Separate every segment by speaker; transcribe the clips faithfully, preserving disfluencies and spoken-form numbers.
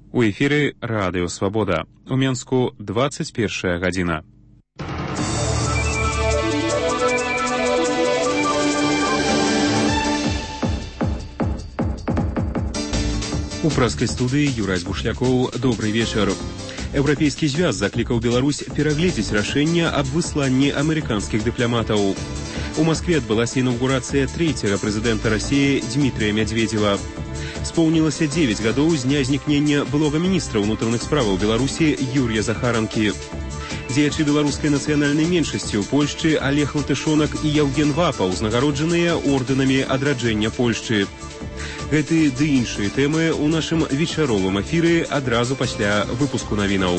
Speaker 1: У эфіры Радыё Свабода. У Менску двадцать першая гадзіна. У праскай студыі Юрай Бушлякоў. Добрый вечар. Еўрапейскі звяз заклікаў Беларусь перагледзець рашэнне аб высланні амерыканскіх дыпламатаў. У Маскве адбылася інаўгурацыя трэцяга прэзідэнта Расіі Дмітрия Медведева. Споўнілася дзевяць гадоў з дня знікнення былога міністра ўнутраных справаў Беларусі Юрія Захаранкі. Дзеячы беларускай нацыянальнай меншасці ў Польшчы Олег Латышонак і Яўген Вапа ўзнагароджаныя ордэнамі адраджэння Польшчы. Гэты ды іншыя тэмы ў нашым вечаровым эфіры адразу пасля выпуску навінаў.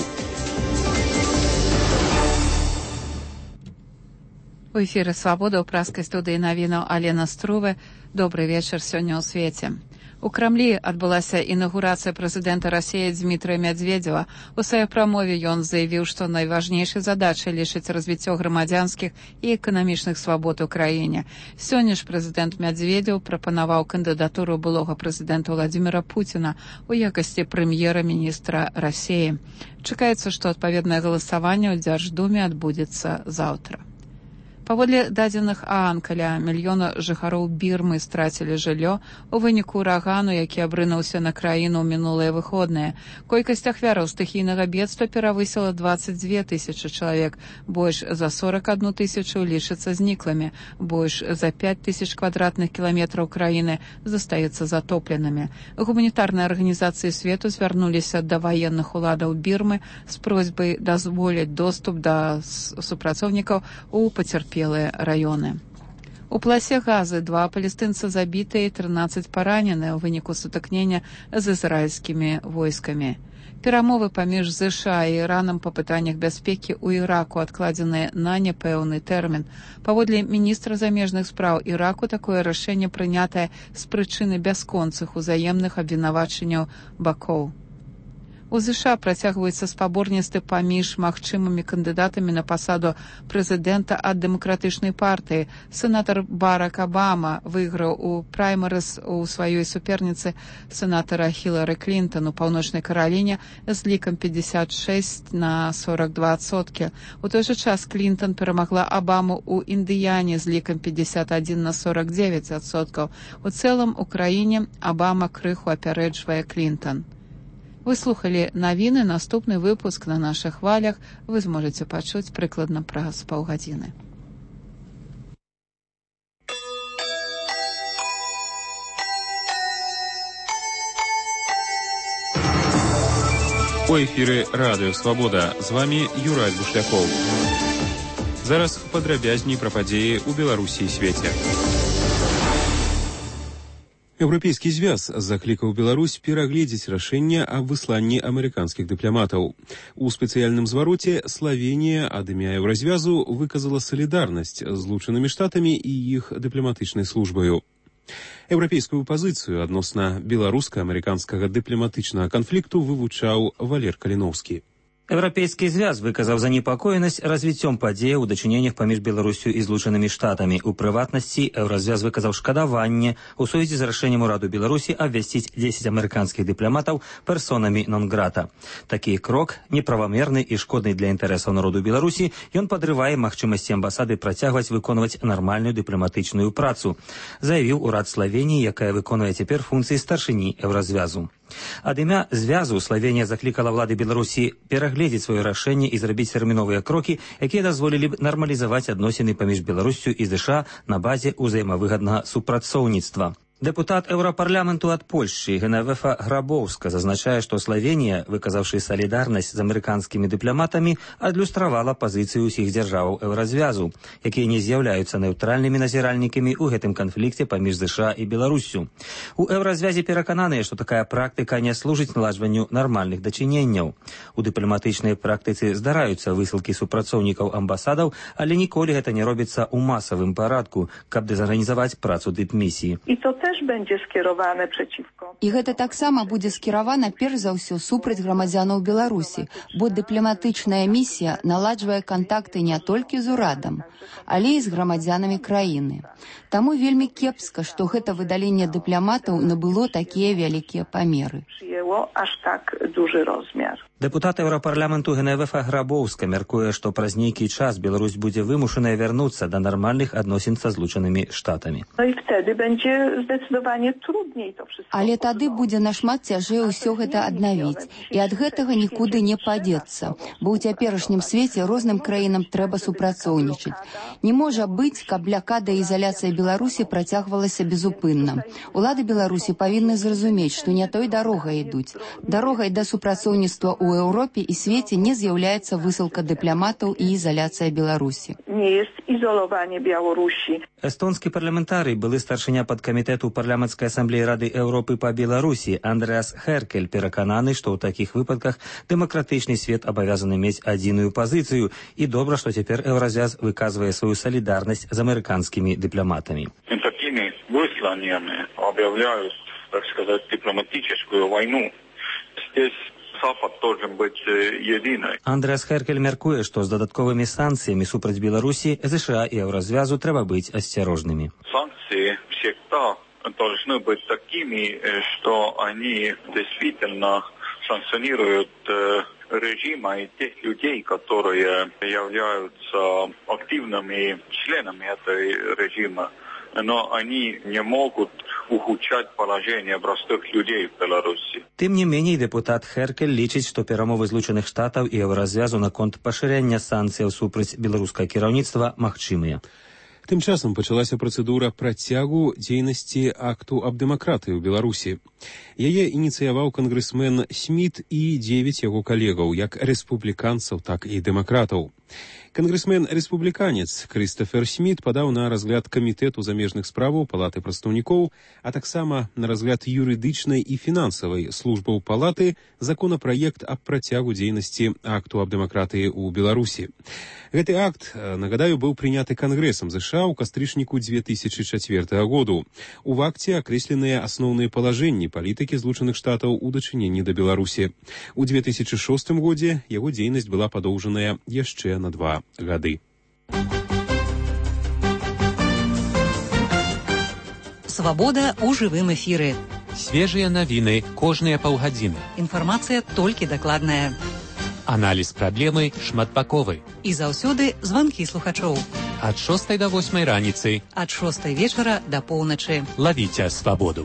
Speaker 2: У эфіры «Свабода» ў праскай студыі навінаў Алена Струве. Добрый вечар сёння ў свеце. У Крамлі адбылася інаўгурацыя прэзідэнта Расіі Дмітрия Медведева. У сваёй прамове ён заявіў, што найважнейшай задачай лічыць развіццё грамадзянскіх і эканамічных свабод у краіне. Сёння ж прэзідэнт Медведев прапанаваў кандыдатуру былога прэзідэнта Владимира Путина у якасці прэм'ера-міністра Расіі. Чакаецца, што адпаведнае галасаванне ў Дзярждуме адбудзецца заўтра. Паводле дадзеных ААН, каля мільёна жыхароў Бірмы страцілі жыллё у выніку урагану, які абрынуўся на краіну ў мінулыя выходныя. Колькасць ахвяраў стыхійнага бедства перавысіла дваццаць дзве тысячы чалавек, больш за сорак адну тысячу лічацца зніклымі, больш за пяць тысяч квадратных кіламетраў краіны застаюцца затопленымі. Гуманітарныя арганізацыі свету звярнуліся да ваенных уладаў Бірмы з просьбай дазволіць доступ да супрацоўнікаў у пацярпелых раёны. У пласе Газы два палестынца забітыя і трынаццаць параненыя ў выніку сутыкнення з ізраільскімі войскамі. Перамовы паміж ЗША і Іранам па пытаннях бяспекі ў Іраку адкладзеныя на няпэўны тэрмін. Паводле міністра замежных спраў Іраку такое рашэнне прынятае з прычыны бясконцых узаемных абвінавачанняў бакоў. У ЗША працягваюцца спаборніцтвы паміж магчымымі кандыдатамі на пасаду прэзідэнта ад дэмакратычнай партыі. Сенатар Барак Абама выйграў у праймерыз у сваёй суперніцы сенатара Хілары Клінтон у Паўночнай Караліне з лікам пятьдесят шесть на сорок два адсоткі. У той жа час Клінтон перамагла Абаму ў Індыяне з лікам пятьдесят один на сорок девять адсоткаў. У цэлым у краіне Абама крыху апярэджвае Клінтон. Вы слухалі навіны, наступны выпуск на нашых хвалях вы зможаце пачуць прыкладна праз паўгадзіны.
Speaker 1: У эфіры Радыё Свабода. З вами Юрай Бушлякоў. Зараз падрабязней пра падзеі ў Беларусі і свеце. Еўрапейскі звяз заклікаў Беларусь перагледзець рашэнне аб высланні амерыканскіх дыпламатаў. У спецыяльным звароце Славенія ад імя Еўразвязу выказала салідарнасць з Злучанымі Штатамі і іх дыпламатычнай службаю. Еўрапейскую пазіцыю адносна беларуска-амерыканскага дыпламатычнага канфлікту вывучаў Валер Каліноўскі.
Speaker 3: Еўрапейскі звяз выказаў занепакоенасць развіццём падзеяў у дачыненнях паміж Беларусю і Злучанымі Штатамі. У прыватнасці, Еўразвяз выказаў шкадаванне у сувязі з рашэннем ураду Беларусі абвясціць дзесяць амерыканскіх дыпламатаў персонамі нон-грата. Такі крок неправамерны і шкодны для інтарэсаў народу Беларусі. Ён падрывае магчымасці амбасады працягваць выконваць нармальную дыпламатычную працу, заявіў урад Славеніі, якая выконвае цяпер функцыі старшыні Еўразвязу. Ад імя звязу Славенія заклікала ўлады Беларусі перагледзець сваё рашэнне і зрабіць тэрміновыя крокі, якія дазволілі б нармалізаваць адносіны паміж Беларуссю і ЗША на базе ўзаемавыгаднага супрацоўніцтва. Дэпутат Еўрапарламенту ад Польшчы Генавефа Грабоўска зазначае, што Славенія, выказаўшы салідарнасць з амерыканскімі дыпламатамі, адлюстравала пазіцыю ўсіх дзяржаваў Еўразвязу, якія не з'яўляюцца нейтральнымі назіральнікамі ў гэтым канфлікце паміж ЗША і Беларуссю. У Еўразвязе перакананыя, што такая практыка не служыць наладжванню нармальных дачыненняў. У дыпламатычнай практыцы здараюцца высылкі супрацоўнікаў амбасадаў, але ніколі гэта не робіцца ў масавым парадку, каб дэзарганізаваць працу дыпмісіі.
Speaker 4: І то też będzie skierowane przeciwko.
Speaker 5: І гэта таксама будзе скіравана перш за ўсё супраць грамадзянаў Беларусі, бо дыпламатычная місія наладжвае кантакты не толькі з урадам, але і з грамадзянамі краіны. Таму вельмі кепска, што гэта выдаленне дыпламатаў набыло такія вялікія памеры.
Speaker 4: Przyjęło aż tak duży rozmiar.
Speaker 3: Дэпутат Еўрапарламенту Геневефа Грабоўска мяркуе, што праз нейкі час Беларусь будзе вымушаная вярнуцца да нармальных адносін са Злучанымі Штатамі.
Speaker 4: No i wtedy będzie zdecydowanie trudniej to wszystko.
Speaker 5: Але тады будзе нашмат цяжэй усё гэта аднавіць, і ад гэтага нікуды не падзецца, бо ў цяперашнім свеце розным краінам трэба супрацоўнічаць. Не можа быць, каб блакада і ізаляцыя Беларусі працягвалася безупынна. Улады Беларусі павінны зразумець, што не той дарогай ідуць. Дарогай да супрацоўніцтва ў Еўропе і свеце не з'яўляецца высылка дыпламатаў і ізаляцыя Беларусі.
Speaker 4: Nie jest izolowanie Białorusi.
Speaker 3: Эстонскі парламентарый, былы старшыня падкамітэту парламенцкай асамблеі Рады Еўропы па Беларусі Андреас Херкель перакананы, што ў такіх выпадках дэмакратычны свет абавязаны мець адзіную пазіцыю, і добра, што цяпер Еўразвяз выказвае сваю салідарнасць з амерыканскімі дыпламатамі.
Speaker 6: Такімі высланнямі аб'яўляюць, так сказаць, дыпламатычную вайну. Здесь Запад должен быть единой.
Speaker 3: Андреас Херкель мяркуе, што з дадатковымі санкцыямі супраць Беларусі ЗША і Еўразвязу трэба быць асцярожнымі.
Speaker 6: Санкции всегда должны быть такими, что они действительно санкционируют режима и тех людей, которые являются активными членами этой режима. Но они не могут ухудшать положение простых людей в Беларуси.
Speaker 3: Тым не меней, дэпутат Херкель лічыць, што перамовы Злучаных Штатаў і Еўразвязу наконт пашырэння санкцыяў супраць беларускага кіраўніцтва магчымыя.
Speaker 1: Тым часам пачалася працэдура працягу дзейнасці акту аб дэмакратыі ў Беларусі. Яе ініцыяваў кангрэсмен Сміт і дзевяць яго калегаў, як рэспубліканцаў, так і дэмакратаў. Кангрэсмен-рэспубліканец Крыстофер Сміт падаў на разгляд камітэту замежных справаў Палаты прадстаўнікоў, а таксама на разгляд юрыдычнай і фінансавай службаў Палаты законапраект аб працягу дзейнасці акту аб дэмакратыі ў Беларусі. Гэты акт, нагадаю, быў прыняты Кангрэсам ЗША ў кастрычніку дзве тысячы чацвёртага году. У акце акрэсленыя асноўныя палажэнні палітыкі Злучаных Штатаў у дачыненні да Беларусі. У дзве тысячы шостым годзе яго дзейнасць была падоўжаная яшчэ на два гады.
Speaker 7: Свабода ў жывым эфіры.
Speaker 8: Свежыя навіны кожныя паўгадзіны.
Speaker 7: Інфармацыя толькі дакладная.
Speaker 8: Аналіз праблемы шматбаковы.
Speaker 7: І заўсёды званкі слухачоў.
Speaker 8: Ад шостай да восьмай раніцы.
Speaker 7: Ад шостай вечара да поўначы.
Speaker 8: Лавіце свабоду.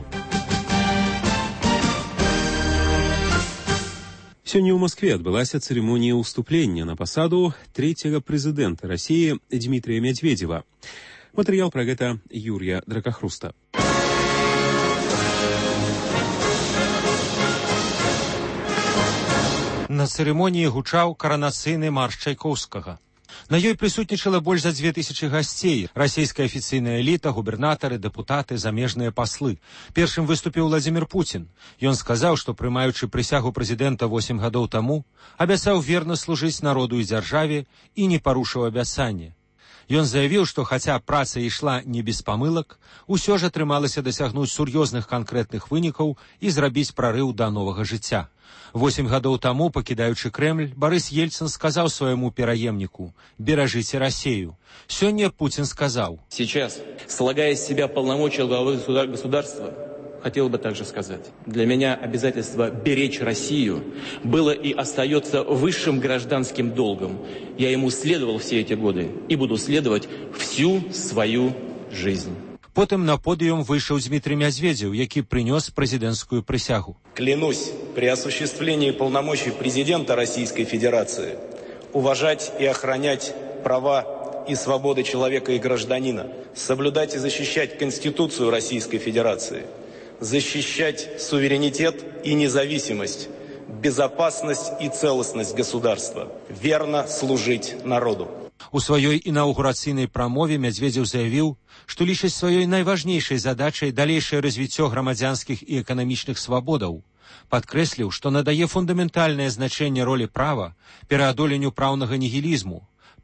Speaker 1: Сёння ў Маскве адбылася цырымонія ўступлення на пасаду трэцяга прэзідэнта Расіі Дмітрыя Мядзведзева. Матэрыял пра гэта Юрія Дракахруста.
Speaker 9: На цырымоніі гучаў каранацыйны марш Чайкоўскага. На ёй прысутнічала больш за дзве тысячы гасцей, расійская афіцыйная эліта, губернатары, дэпутаты, замежныя паслы. Першым выступіў Владзімір Пуцін. Ён сказаў, што прымаючы прысягу прэзідэнта восем гадоў таму, абяцаў верна служыць народу і дзяржаве і не парушыў абяцанне. Ён заявіў, што хаця праца ішла не без памылак, усё ж атрымалася дасягнуць сур'ёзных канкрэтных вынікаў і зрабіць прарыў да новага жыцця. Восемь гадоў таму, пакідаючы Крэмль, Барыс Ельцин сказаў свайму пераемніку: «Беражыце Россию». Сёння Путин сказал:
Speaker 10: «Сейчас, слагая из себя полномочия главы государства, хотел бы также сказать, для меня обязательство беречь Россию было и остается высшим гражданским долгом. Я ему следовал все эти годы и буду следовать всю свою жизнь».
Speaker 9: Потым на подыум выйшаў Дмітрый Мядзведзеў, які прынёс прэзідэнцкую прысягу.
Speaker 11: Клянусь при осуществлении полномочий президента Российской Федерации уважать и охранять права и свободы человека и гражданина, соблюдать и защищать Конституцию Российской Федерации, защищать суверенитет и независимость, безопасность и целостность государства, верно служить народу.
Speaker 9: У сваёй інаўгурацыйнай прамове Мядзведзеў заявіў, што лічыць сваёй найважнейшай задачай далейшае развіццё грамадзянскіх і эканамічных свабодаў. Падкрэсліў, што надае фундаментальнае значэнне ролі права, пераадоленню праўнага нігілізму,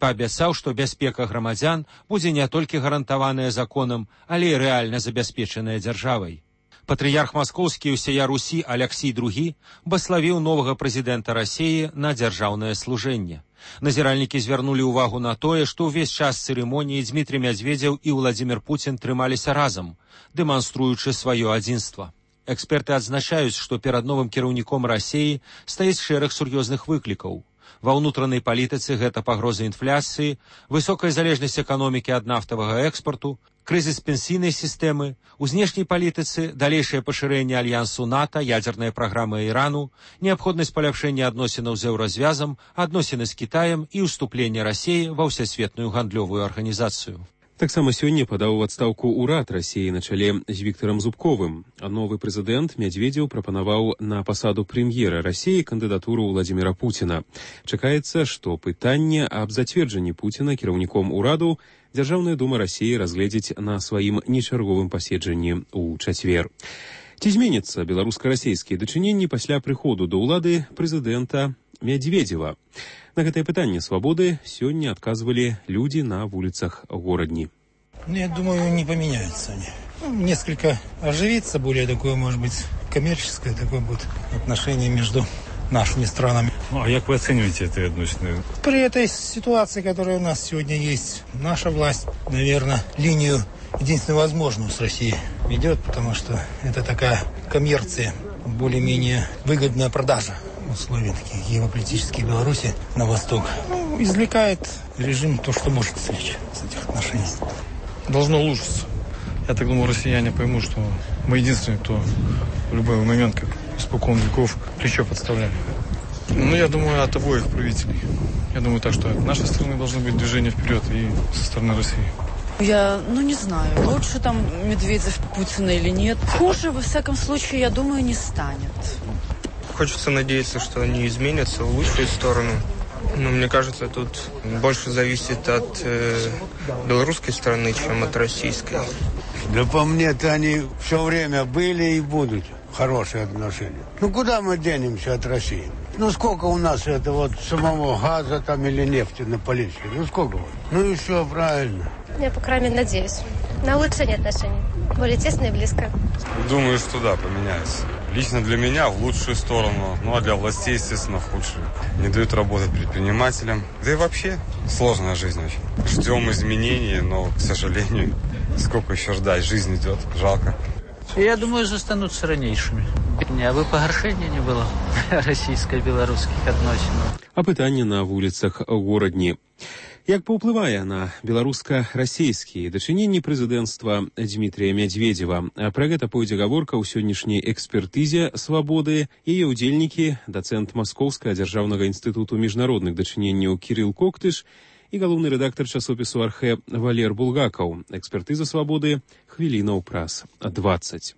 Speaker 9: паабяцаў, што бяспека грамадзян будзе не толькі гарантаваная законам, але і рэальна забяспечаная дзяржавай. Патрыярх маскоўскі і ўсея Русі Аляксій другі баславіў новага прэзідэнта Расіі на дзяржаўнае служэнне. Назіральнікі звярнулі ўвагу на тое, што ўвесь час цырымоніі Дзмітрый Мядзведзеў і Владзімір Пуцін трымаліся разам, дэманструючы сваё адзінства. Эксперты адзначаюць, што перад новым кіраўніком Расіі стаіць шэраг сур'ёзных выклікаў. Ва ўнутранай палітыцы гэта пагроза інфляцыі, высокая залежнасць эканомікі ад нафтавага экспарту, крызіс пенсійнай сістэмы, у знешняй палітыцы далейшае пашырэнне альянсу НАТО, ядзерная праграма Ірану, неабходнасць паляпшэння адносінаў з еўразвязам, адносіны з Кітаем і ўступленне Расіі ва ўсесветную гандлёвую арганізацыю.
Speaker 1: Таксама сёння падаў у адстаўку ўрад Расіі на чале з Віктарам Зубковым. Новы прэзідэнт Мядзведзеў прапанаваў на пасаду прэм'ера Расіі кандыдатуру Владзіміра Пуціна. Чакаецца, што пытанне аб зацверджанні Пуціна кіраўніком ураду Дзяржаўная дума Расіі разгледзіць на сваім нечарговым паседжанні ў чацвер. Ці зменяцца беларуска-расійскія дачыненні пасля прыходу да ўлады прэзідэнта Мядзведзева? На гэтае пытанне свабоды сёння адказвалі людзі на вуліцах горадні.
Speaker 12: Ну, я думаю, не поменяются они. Ну, несколько оживится, более такое, может быть, коммерческое такое будет отношение между нашими странами.
Speaker 13: Ну, а как вы оцениваете это отношение?
Speaker 12: При этой ситуации, которая у нас сегодня есть, наша власть, наверное, линию единственно возможную с Россией ведет, потому что это такая коммерция, более-менее выгодная продажа условий таких геополитических Беларуси на восток. Ну, извлекает режим то, что может извлечь с этих отношений.
Speaker 13: Должно улучшиться. Я так думаю, россияне поймут, что мы единственные, кто в любой момент, как испокон веков, плечо подставляли. Ну, я думаю, от обоих правителей. Я думаю так, что от нашей стороны должно быть движение вперед и со стороны России.
Speaker 14: Я, ну, не знаю, лучше там Медведев, Путина или нет. Хуже, во всяком случае, я думаю, не станет.
Speaker 15: Хочется надеяться, что они изменятся в лучшую сторону. Но мне кажется, тут больше зависит от э, белорусской стороны, чем от российской.
Speaker 16: Да по мне-то они все время были и будут хорошие отношения. Ну куда мы денемся от России? Ну сколько у нас это вот самого газа там или нефти на политике? Ну сколько? Ну и все правильно.
Speaker 17: Я, по крайней мере, надеюсь. На улучшение отношений. Более тесно и близко.
Speaker 18: Думаю, что да, поменяется. Лично для меня в лучшую сторону, ну а для властей, естественно, в худшую. Не дают работать предпринимателям. Да и вообще сложная жизнь очень. Ждем изменений, но, к сожалению, сколько еще ждать? Жизнь идет, жалко.
Speaker 19: Я думаю, застанутся ранейшими. Абы пагаршэння не было расійска-беларускіх адносінаў.
Speaker 1: А пытанне на вуліцах горадні. Як паўплывае на беларуска-расійскія дачыненні прэзідэнцтва Дзмітрыя Мядзведзева? Пра гэта пойдзе гаворка ў сённяшняй экспертызе свабоды. Яе ўдзельнікі, дацэнт Маскоўскага дзяржаўнага інстытуту міжнародных дачыненняў Кірыл Коктыш і галоўны рэдактар часопісу «Архэ» Валер Булгакаў. Экспертыза свабоды хвіліна ў праз дваццаць.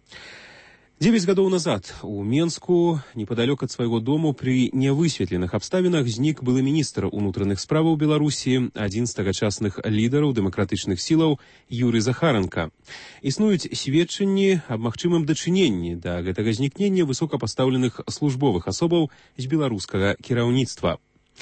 Speaker 1: Девять гадоў назад у Менску, непадалёк ад свайго дому, пры нявысветленых абставінах знік былы міністр унутраных справаў Беларусі, адзін з тагачасных лідараў дэмакратычных сілаў Юрый Захаранка. Існуюць сведчанні аб магчымым дачыненні да гэтага знікнення высокапастаўленых службовых асобаў з беларускага кіраўніцтва.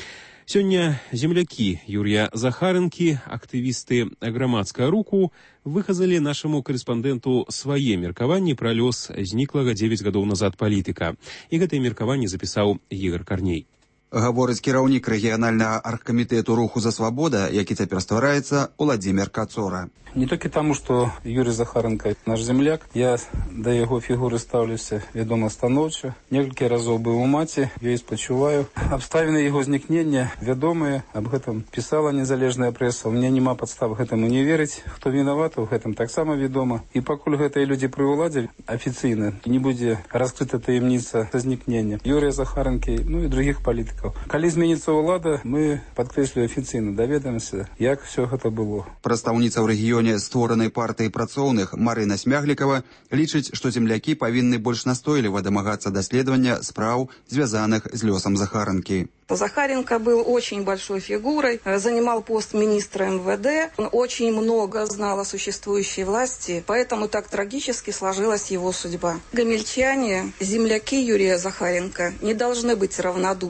Speaker 1: Сёння землякі Юрія Захаранкі, актывісты грамадскага руху, выказалі нашаму карэспандэнту свае меркаванні пра лёс зніклага дзевяць гадоў назад палітыка. І гэтае меркаванне запісаў Ігор Карней.
Speaker 20: Гаворыць кіраўнік рэгіянальнага аргкамітэту руху за свабода, які цяпер ствараецца, Уладзімір Кацора.
Speaker 21: Не толькі таму, што Юрий Захаранка наш земляк, я да яго фігуры стаўлюся, вядома, станоўча. Некалькі разоў быў у маці, ёй спачуваю. Абставіны яго знікнення вядомыя, аб гэтым пісала незалежная прэса. У мяне няма падстав гэтаму не верыць. Хто вінаваты, у гэтым таксама вядома. І пакуль гэтыя людзі пры ўладзе афіцыйна, не будзе раскрыта таямніца знікнення Юрия Захаранкі, ну і другіх палітыкаў. Калі зменіцца ўлада, мы, падкрэслю, афіцыйна даведаемся, як все гэта было.
Speaker 20: Прадстаўніца ў рэгіёне створанай партыі працоўных Марына Смяглікава лічыць, што землякі павінны больш настойліва дамагацца даследавання спраў, звязаных з лёсам Захаранкі.
Speaker 22: Захаренко был очень большой фигурой, занимал пост министра эм вэ дэ, он очень много знал о существующей власти, поэтому так трагически сложилась его судьба. Гомельчане, земляки Юрия Захаренко, не должны быть равнодушны к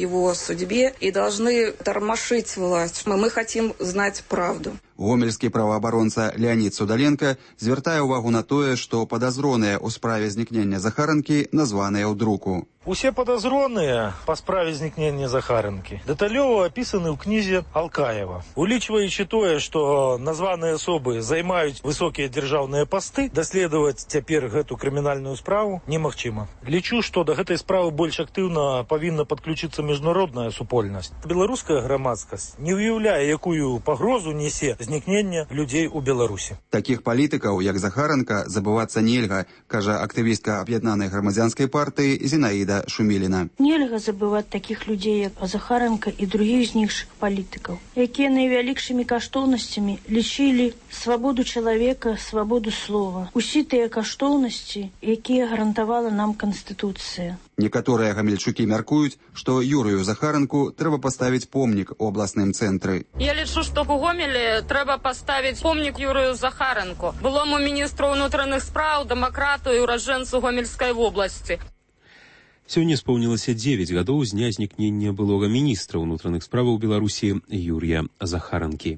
Speaker 22: его судьбе и должны тормошить власть. Мы, мы хотим знать правду.
Speaker 20: Гомельскі праваабаронца Леонид Судаленко звяртае ўвагу на тое, што падазроныя ў справе знікнення Захаранкі названыя ў друку.
Speaker 2: Усе падазроныя па справе знікнення Захаранкі дэталёва апісаны ў кнізе Алкаева. Улічваючы тое, што названыя асобы займаюць высокія дзяржаўныя пасты, даследаваць цяпер гэту крымінальную справу немагчыма. Лічу, што да гэтай справы больш актыўна павінна падключыцца міжнародная супольнасць. Беларуская грамадскасць не ўяўляе, якую пагрозу несе знікнення людзей у Беларусі.
Speaker 20: Такіх палітыкаў, як Захаранка, забывацца нельга, кажа актывістка аб'яднанай грамадзянскай партыі Зінаіда Шуміліна.
Speaker 5: Нельга забываць такіх людзей, як Захаранка і другіх знікшых палітыкаў, якія найвялікшымі каштоўнасцямі лічылі свабоду чалавека, свабоду слова. Усе тыя каштоўнасці, якія гарантавала нам Канстытуцыя.
Speaker 20: Некаторыя гамельчукі мяркуюць, што Юрыю Захаранку трэба паставіць помнік у абласным цэнтры.
Speaker 23: Я лічу, што ў Гомелі трэба паставіць помнік Юрыю Захаранку, былому міністру ўнутраных спраў, дэмакрату і ураджэнцу Гомельскай вобласці.
Speaker 1: Сёння споўнілася дзевяць гадоў з дня знікнення былога міністра ўнутраных справаў Беларусі Юрія Захаранкі.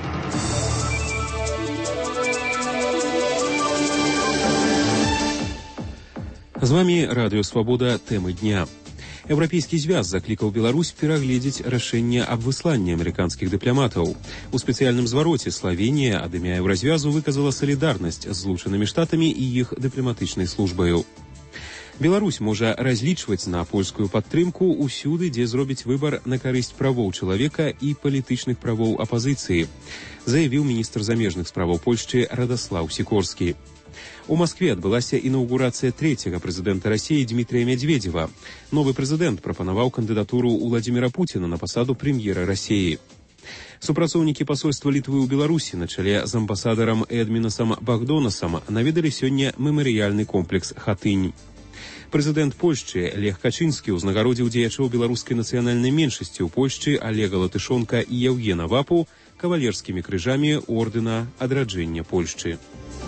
Speaker 1: З вами Радыё Свабода, тэмы дня. Еўрапейскі звяз заклікаў Беларусь перагледзець рашэнне аб высланні амерыканскіх дыпламатаў. У спецыяльным звароце Славенія ад імя Еўразвязу выказала салідарнасць з Злучанымі Штатамі і іх дыпламатычнай службаю. Беларусь можа разлічваць на польскую падтрымку ўсюды, дзе зробіць выбар на карысць правоў чалавека і палітычных правоў апазіцыі, заявіў міністр замежных справаў Польшчы Радаслаў Сікорскі. У Маскве адбылася інаўгурацыя трэцяга прэзідэнта Расіі Дмітрия Медведева. Новы прэзідэнт прапанаваў кандыдатуру Владзіміра Пуціна на пасаду прэм'ера Расіі. Супрацоўнікі пасольства Літвы ў Беларусі на чале з амбасадарам Эдмінасам Багдонасам наведалі сёння мемарыяльны комплекс «Хатынь». Прэзідэнт Польшчы Лех Качынскі ўзнагародзіў дзеячоў беларускай нацыянальнай меншасці ў Польшчы Алега Латышонка і Яўгена Вапу кавалерскімі крыжамі ордэна адраджэння Польшчы.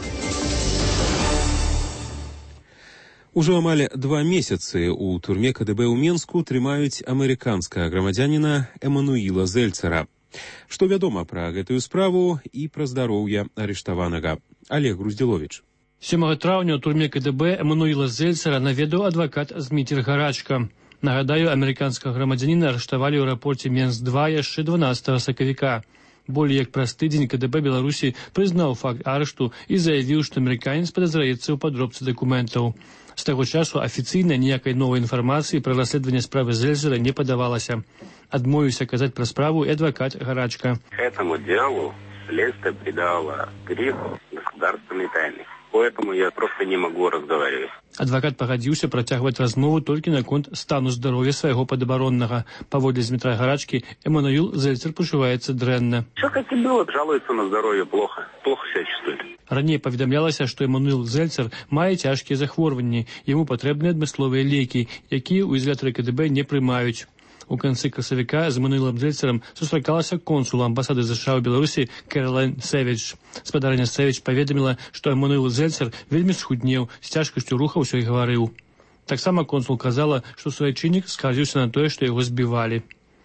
Speaker 1: Ужо амаль два месяцы ў турме КДБ ў Менску трымаюць амерыканскага грамадзяніна Эмануіла Зельцера. Што вядома пра гэтую справу і пра здароўе арыштаванага? Олег Груздзіловіч.
Speaker 24: сёмага траўня ў турме КДБ Эмануіла Зельцера наведаў адвакат Зміцер Гарачка. Нагадаю, амерыканскага грамадзяніна арыштавалі ў аэрапорце Менск два яшчэ дванаццатага сакавіка. Болей як праз тыдзень КДБ Беларусі прызнаў факт арышту і заявіў, што амерыканец падазраецца ў падробцы дакументаў. З таго часу афіцыйна ніякай новай інфармацыі пра расследаванне справы Зельцера не падавалася. Адмовіўся казаць пра справу і адвакат Гарачка.
Speaker 25: Этому делу следствие придало гриф государственной тайны. Поэтому я просто не могу разговаривать.
Speaker 24: Адвакат пагадзіўся працягваць размову толькі наконт стану здароўя свайго падабароннага. Паводле Змітра Гарачкі, Эмануіл Зельцер пачуваецца дрэнна.
Speaker 25: Что как и было, жалуется на здоровье плохо. Плохо себя чувствует.
Speaker 24: Раней паведамлялася, што Эмануіл Зельцер мае цяжкія захворванні. Яму патрэбныя адмысловыя лекі, якія ў ізалятары КДБ не прымаюць. У канцы красавіка з Эмануілам Зельцерам сустракалася консул амбасады ЗША ў Беларусі Кэралайн Сэвідж. Спадарня Сэвідж паведаміла, што Эмануіл Зельцер вельмі схуднеў, з цяжкасцю рухаўся і гаварыў. Таксама консул казала, што суайчыннік скардзіўся на тое, што яго збівалі.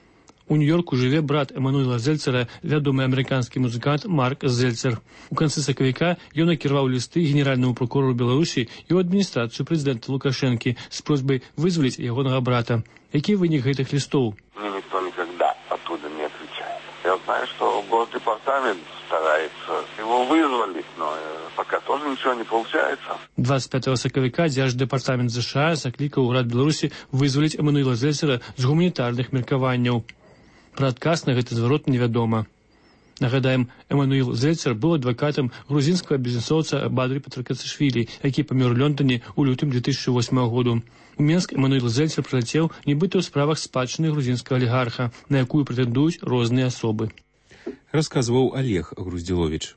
Speaker 24: У Нью-Йорку жыве брат Эмануіла Зельцера, вядомы амерыканскі музыкант Марк Зельцер. У канцы сакавіка ён накіраваў лісты генеральнаму прокурору Беларусі і ў адміністрацыю прэзідэнта Лукашэнкі з просьбай вызваліць ягонага брата. Які вынік гэтых лістов?
Speaker 25: Мне никто никогда оттуда не отвечает. Я знаю, что Госдепартамент старается его вызволить, но пока тоже ничего не получается.
Speaker 24: двадцать пятого сакавіка Дзярждэпартамент ЗША заклікаў урад Беларусі вызваліць Эмануіла Зельцера з гуманітарных меркаванняў. Пра адказ на гэты зварот невядома. Нагадаем, Эмануіл Зельцер быў адвакатам грузінскага бізнесоўца Бадры Патракацішвілі, які памёр у Лондоне ў лютым две тысячи восьмого году. У Менск Эмануіл Зельцер прылецеў нібыта ў справах спадчыны грузінскага алігарха, на якую прэтэндуюць розныя асобы.
Speaker 1: Расказваў Олег Груздзіловіч.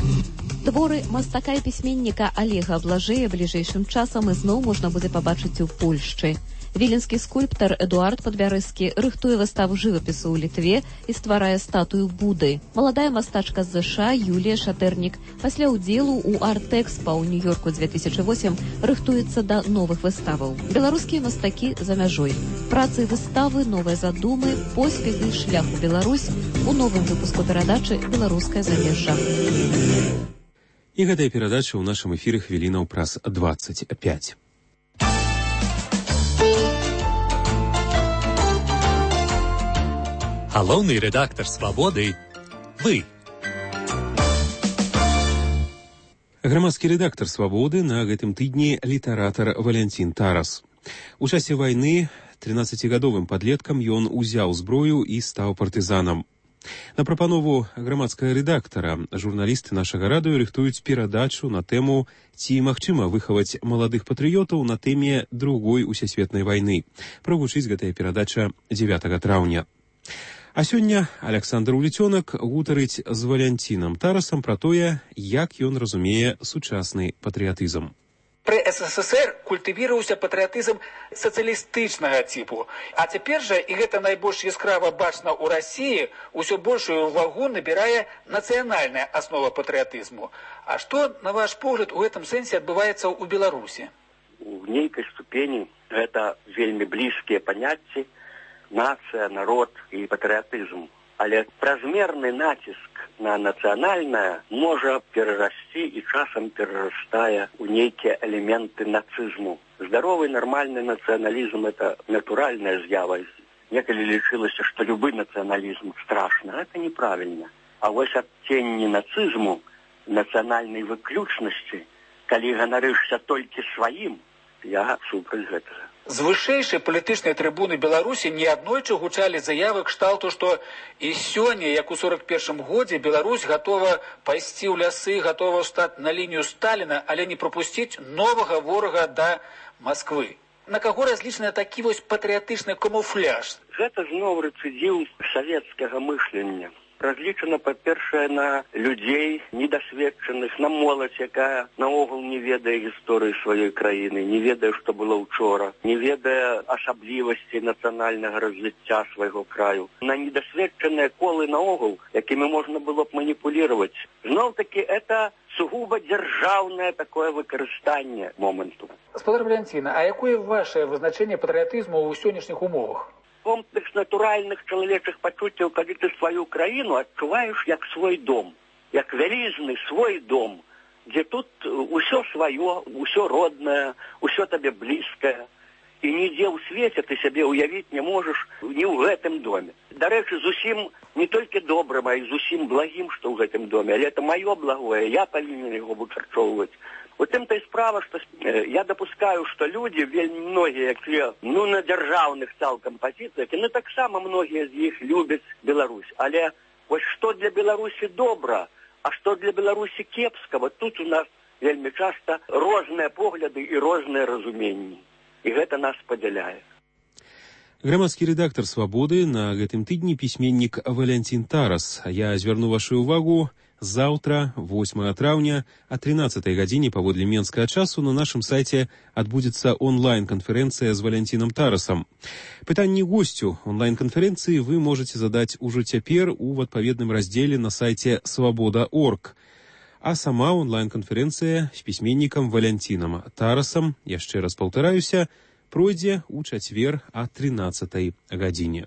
Speaker 26: Творы мастака і пісьменніка Олега Блажэя бліжэйшым часам ізноў можна будзе пабачыць у Польшчы. Віленскі скульптар Эдуард Падбярэзскі рыхтуе выставу жывапісу ў Літве і стварае статую Буды. Маладая мастачка з ЗША Юлія Шатэрнік пасля ўдзелу ў арт-экспа ў Нью-Йорку две тысячи восемь рыхтуецца да новых выставаў. Беларускія мастакі за мяжой. Працы выставы, новыя задумы, поспехі, шлях у Беларусь у новым выпуску перадачы «Беларускае замежжа».
Speaker 1: І гэтая перадача ў нашым эфіры хвілінаў праз двадцать пять.
Speaker 3: Галоўны рэдактар «Свабоды» – вы.
Speaker 1: Грамадскі рэдактар «Свабоды» на гэтым тыдні літаратар Валянцін Тарас. У часе вайны трынаццацігадовым падлеткам ён узяў зброю і стаў партызанам. На прапанову грамадскага рэдактара журналісты нашага радыё рыхтуюць перадачу на тэму «Ці магчыма выхаваць маладых патрыётаў на тэме другой усесветнай вайны». Прагучыць гэтая перадача дзевятага траўня. А сёння Александр Уліцёнак гутарыць з Валянцінам Тарасам пра тое, як ён разумее сучасны патрыятызм.
Speaker 4: Пры СССР культывіраваўся патрыятызм сацыялістычнага типу, а цяпер жа, і гэта найбольш яскрава бачна ў Расіі, усё большую вагу набірае нацыянальная аснова патрыятызму. А што, на ваш погляд, у гэтым сэнсе адбываецца ў Беларусі?
Speaker 6: У нейкай ступені гэта вельмі блізкія паняцці нацыя, народ і патрыятызм. Але празмерны націск на нацыянальнае можа перарасці і часам перарастае ў нейкія элементы нацызму. Здаровы нармальны нацыяналізм – это натуральная з'ява. Некалі лічылася, што любы нацыяналізм страшны. Гэта неправільна. А вось адценні нацызму, нацыянальнай выключнасці, калі ганарышся толькі сваім, я супраць гэтага.
Speaker 4: З вышэйшай палітычнай трыбуны Беларусі неаднойчы гучалі заявы кшталту, што і сёння, як у сорок першым годзе, Беларусь гатова пайсці ў лясы, гатова стаць на лінію Сталіна, але не прапусціць новага ворага да Масквы. На каго разлічаны такі вось патрыятычны камуфляж?
Speaker 6: Гэта зноў рэцыдзіў савецкага мышлення. Разлічана, па-першае, на людзей недасведчаных, на моладзь, якая наогул не ведае гісторыі сваёй краіны, не ведае, што было ўчора, не ведае асаблівасцей нацыянальнага развіцця свайго краю, на недасведчаныя колы наогул, якімі можна было б маніпулировать. Зноў-таки, это сугуба дзяржаўнае такое выкарыстанне моманту.
Speaker 4: Гаспадар Валянцін, а якое вашае вызначэнне патрыятызму ў сённяшніх умовах?
Speaker 6: Комплекс натуральных чалавечых пачуццяў, калі ты сваю краіну адчуваеш як свой дом, як вялізны свой дом, дзе тут усё сваё, усё роднае, усё табе блізкае, і нідзе ў свеце ты сябе ўявіць не можаш ні ў гэтым доме. Дарэчы, зусім не толькі добрым, а і зусім благім, што ў гэтым доме, але это маё благое, я павінен яго вычарчоўваць. У тым-то і справа, што я дапускаю, што людзі, вельмі многія, якія ну, на дзяржаўных цалкам пазіцыях, ну таксама многія з іх любяць Беларусь. Але вось што для Беларусі добра, а што для Беларусі кепска, вот тут у нас вельмі часта розныя погляды і розныя разуменні. І гэта нас падзяляе.
Speaker 1: Грамадскі рэдактар «Свабоды» на гэтым тыдні пісьменнік Валянцін Тарас. Я звярну вашу ўвагу. Заўтра, восьмага траўня, о тринадцатай гадзіне паводле менскага часу на нашым сайце адбудзецца онлайн-канферэнцыя з Валянцінам Тарасам. Пытанні госцю онлайн-канферэнцыі вы можаце задаць ужо цяпер у адпаведным раздзеле на сайце свабода точка орг. А сама онлайн-канферэнцыя з пісьменнікам Валянцінам Тарасам, яшчэ раз паўтараюся, пройдзе ў чацвер о тринадцатай гадзіне.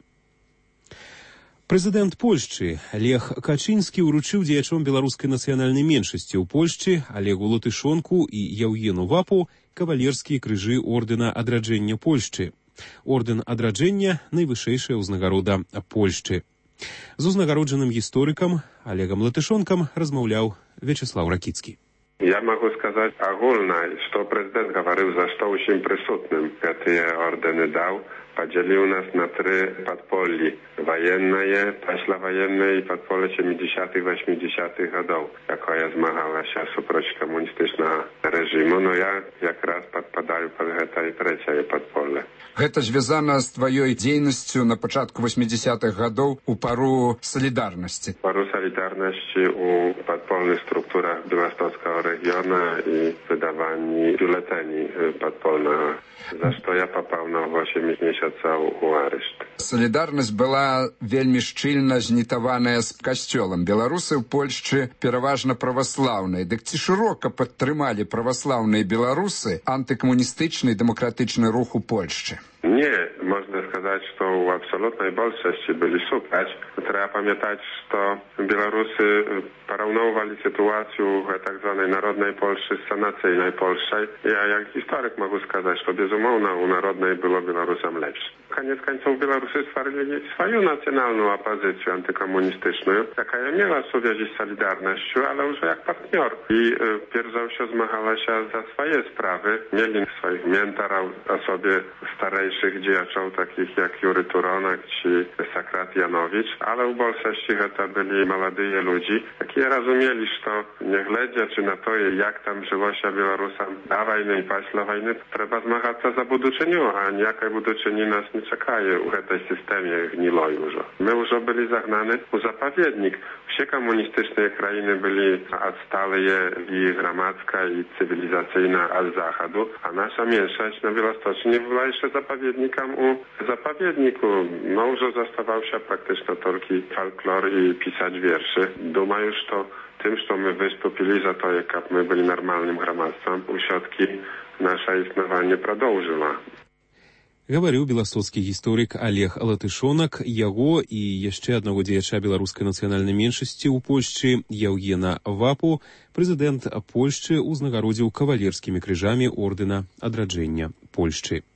Speaker 1: Прэзідэнт Польшчы Лех Качынскі ўручыў дзеячом беларускай нацыянальнай меншасці ў Польшчы Алегу Латышонку і Яўгену Вапу кавалерскія крыжы ордэна адраджэння Польшчы. Ордэн адраджэння – найвышэйшая ўзнагарода Польшчы. З узнагароджаным гісторыкам Алегам Латышонкам размаўляў Вячеслав Ракіцкі.
Speaker 7: Я могу сказать огульно, что президент говорил, за что усім присутным гэтыя ордены дал, поделил нас на три подполи. Военное, послевоенное и подполе семидесятых-восьмидесятых годов, якое змагалася супроч коммунистичного режима. рэжыму, но я якраз падпадаю пад гэтае трэцяе падполле.
Speaker 8: Гэта звязана з тваёй дзейнасцю на пачатку восьмидесятых гадоў у пару салідарнасці.
Speaker 7: Пару салідарнасці у падпольных структурах Беластоцкага рэгіёна і выдаванні бюлетэней падпольнага, за што я папаў на восемь месяцаў у арышт.
Speaker 8: Салідарнасць была вельмі шчыльна знітаваная з касцёлам. Беларусы ў Польшчы пераважна праваслаўныя. Дык ці шырока падтрымалі праваслаўныя беларусы антыкамуністычны і дэмакратычны рух у Польшчы?
Speaker 7: Nie, można сказать, что у абсолютной большинстве были супраць. Trzeba pamiętać, что Белорусы порówновали sytuację w tak zwanej narodnej Polsce z sanacyjnej Polsce. Ja jak historyk mogę сказать, что безумовно у народnej było Białorusom lepsze. Koniec końców Białorusy stworzyli swoją nacjonalną opozycję antykomunistyczną, jaka miała związek z Solidarnością, ale już jak partner. I y, pierwsza się zmagała się za swoje sprawy. Mieli swoich mentorów, osoby starejszych działaczy, takich jak Jury Turonak czy Sakrat Janowicz, ale w większości to byli młodzie ludzie, którzy rozumieli, że nie glede czy na to, jak tam żyło się Białorusom na wojnie i после wojny, trzeba zmagać się za buduczynią, a niejakiej buduczyni nas nie czekaje w tej systemie gniloj już. My już byli zagnani w zapowiednik. Wszystkie komunistyczne krainy byli odstałe i gramadzka i cywilizacyjna od zachodu, a nasza mniejszość na Białostoczni była jeszcze zapowiednikiem u zapowiedniku. No już zostawał się praktycznie tylko folklor i pisać wierszy. Думаю, что тем, что мы выступили за то, как мы были нормальным громадством, все-таки наше існаванне продолжило.
Speaker 1: Гаварыў беластоцкі гісторык Олег Латышонак, яго і яшчэ аднаго дзеяча беларускай нацыянальнай меншасці ў Польшчы Яўгена Вапу прэзідэнт Польшчы ўзнагародзіў кавалерскімі крыжамі ордэна адраджэння Польшчы.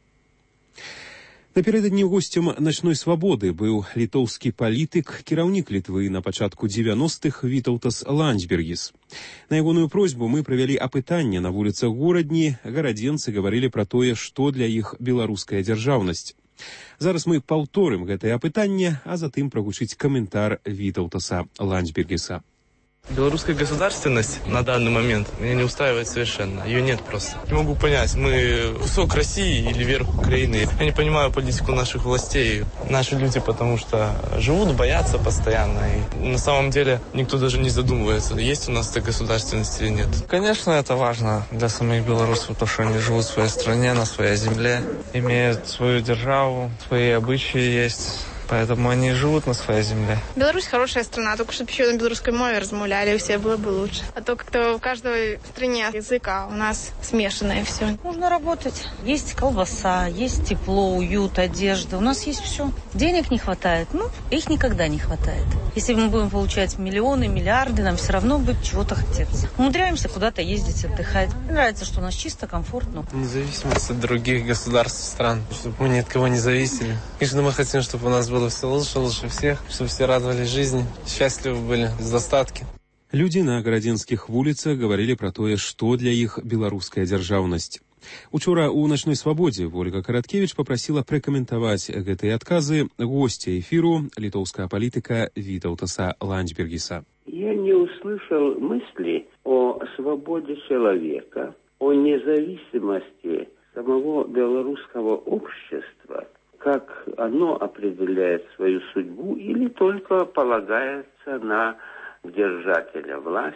Speaker 1: Напярэдадні госцем начной свабоды быў літоўскі палітык, кіраўнік Літвы на пачатку дзевяностых Вітаўтас Ландсбергіс. На ягоную просьбу мы правялі апытанне на вуліцах горадні, гарадзенцы гаварылі пра тое, што для іх беларуская дзяржаўнасць. Зараз мы паўторым гэтае апытанне, а затым прагучыць каментар Вітаўтаса Ландсбергіса.
Speaker 9: Белорусская государственность на данный момент меня не устраивает совершенно. Ее нет просто. Не могу понять, мы кусок России или верх Украины. Я не понимаю политику наших властей. Наши люди потому что живут, боятся постоянно. И на самом деле никто даже не задумывается, есть у нас эта государственность или нет. Конечно, это важно для самих белорусов, потому что они живут в своей стране, на своей земле, имеют свою державу, свои обычаи есть. Поэтому они живут на своей земле.
Speaker 10: Беларусь хорошая страна, только чтобы еще на белорусской мове размовляли, все было бы лучше. А то как-то в каждой стране язык, а у нас смешанное все.
Speaker 11: Нужно работать. Есть колбаса, есть тепло, уют, одежда. У нас есть все. Денег не хватает, ну, их никогда не хватает. Если мы будем получать миллионы, миллиарды, нам все равно будет чего-то хотеться. Умудряемся куда-то ездить, отдыхать. Мне нравится, что у нас чисто, комфортно.
Speaker 9: Независимость от других государств, стран, чтобы мы ни от кого не зависели. Конечно, мы хотим, чтобы у нас было все лучше, лучше всех, чтобы все радовались жизни, счастливы были, без достатки.
Speaker 1: Людзі на гарадзенскіх вуліцах гаварылі пра тое, што для іх беларуская дзяржаўнасць. Учора ў начной свабодзе Ольга Караткевіч папрасіла прэкаментаваць гэтыя адказы госця эфіру літоўскага палітыка Вітаўтаса Ландсбергіса.
Speaker 12: Я не услышал мысли о свободе человека, о независимости самого белорусского общества, как оно определяет свою судьбу или только полагается на держателя власти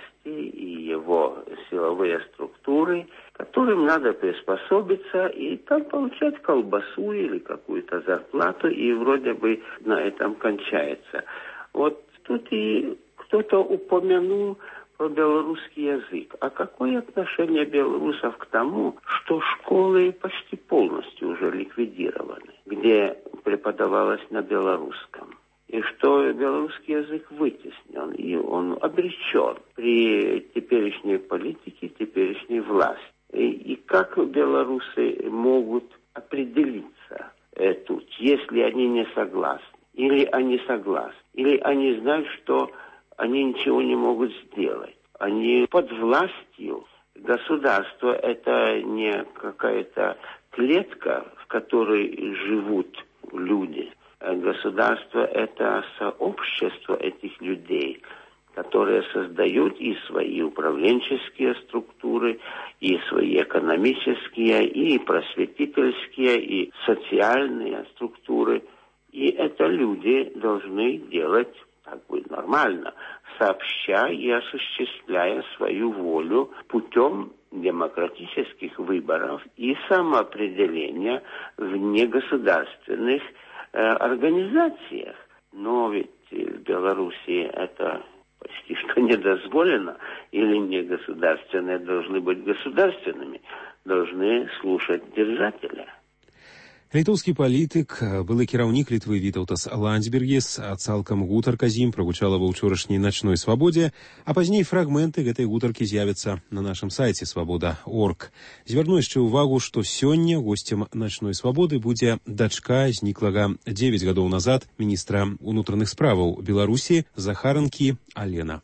Speaker 12: и его силовые структуры, которым надо приспособиться и там получать колбасу или какую-то зарплату, и вроде бы на этом кончается. Вот тут и кто-то упомянул про белорусский язык. А какое отношение белорусов к тому, что школы почти полностью уже ликвидированы, где преподавалось на белорусском? И что белорусский язык вытеснен, и он обречен при теперешней политике, теперешней власти. И, и как белорусы могут определиться э, тут, если они не согласны, или они согласны, или они знают, что они ничего не могут сделать. Они под властью государства, это не какая-то клетка, в которой живут люди. Государство – это сообщество этих людей, которые создают и свои управленческие структуры, и свои экономические, и просветительские, и социальные структуры. И это люди должны делать как бы нормально, сообща и осуществляя свою волю путем демократических выборов и самоопределения в негосударственных э, организациях. Но ведь в Беларуси это почти что не дозволено, или негосударственные должны быть государственными, должны слушать держателя.
Speaker 1: Літоўскі палітык, былы кіраўнік Літвы Вітаўтас Ландсбергіс, цалкам гутарка з ім прагучала ва ўчорашняй начной свабодзе, а пазней фрагменты гэтай гутаркі з'явяцца на нашым сайце свабода точка орг. Звярну яшчэ ўвагу, што сёння госцем начной свабоды будзе дачка зніклага дзевяць гадоў назад міністра ўнутраных справаў Беларусі Захаранкі Алена.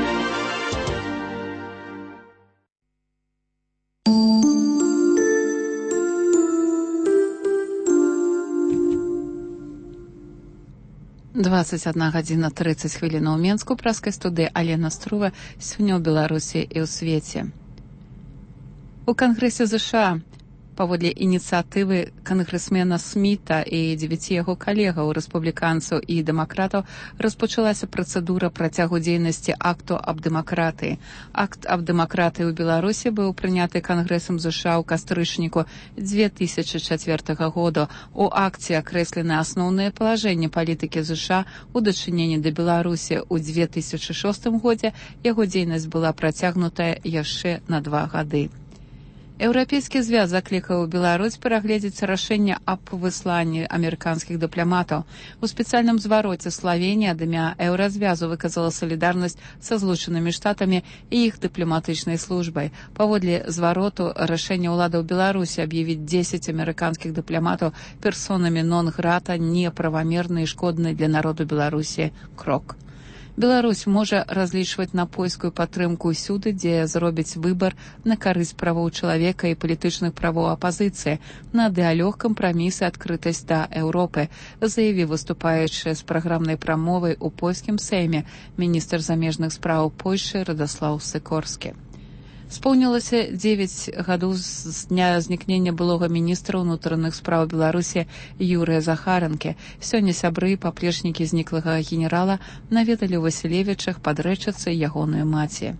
Speaker 13: двадцать одна гадзіна тридцать хвілін у Менску, праскай студыі Алена Струва, сёння ў Беларусі і ў свеце. У Кангрэсе ЗША паводле ініцыятывы кангрэсмена Сміта і дзевяці яго калегаў, рэспубліканцаў і дэмакратаў распачалася працэдура працягу дзейнасці акту аб дэмакратыі. Акт аб дэмакратыі ў Беларусі быў прыняты Кангрэсам ЗША ў кастрычніку две тысячы чацвёртага года. У акце акрэслены асноўныя палажэнні палітыкі ЗША ў дачыненні да Беларусі. У две тысячы шостым годзе яго дзейнасць была працягнутая яшчэ на два гады. Еўрапейскі звяз заклікаў Беларусь перагледзець рашэнне аб высланні амерыканскіх дыпламатаў. У спецыяльным звароце Славенія ад імя Еўразвязу выказала салідарнасць са Злучанымі Штатамі і іх дыпламатычнай службай. Паводле звароту рашэння ўладаў Беларусі аб'явіць дзесяць амерыканскіх дыпламатаў персонамі нон-грата неправамерны і шкодны для народу Беларусі крок. Беларусь можа разлічваць на польскую падтрымку ўсюды, дзе зробіць выбар на карысць правоў чалавека і палітычных правоў апазіцыі, на дыалог, кампраміс і адкрытасць да Еўропы, заявіў, выступаючы з праграмнай прамовай у польскім сейме міністр замежных спраў Польшчы Радаслаў Сікорскі. Споўнілася дзевяць гадоў з дня знікнення былога міністра ўнутраных спраў Беларусі Юрыя Захаранкі. Сёння сябры і паплечнікі зніклага генерала наведалі ў Васілевічах падрэчацца ягоную маці.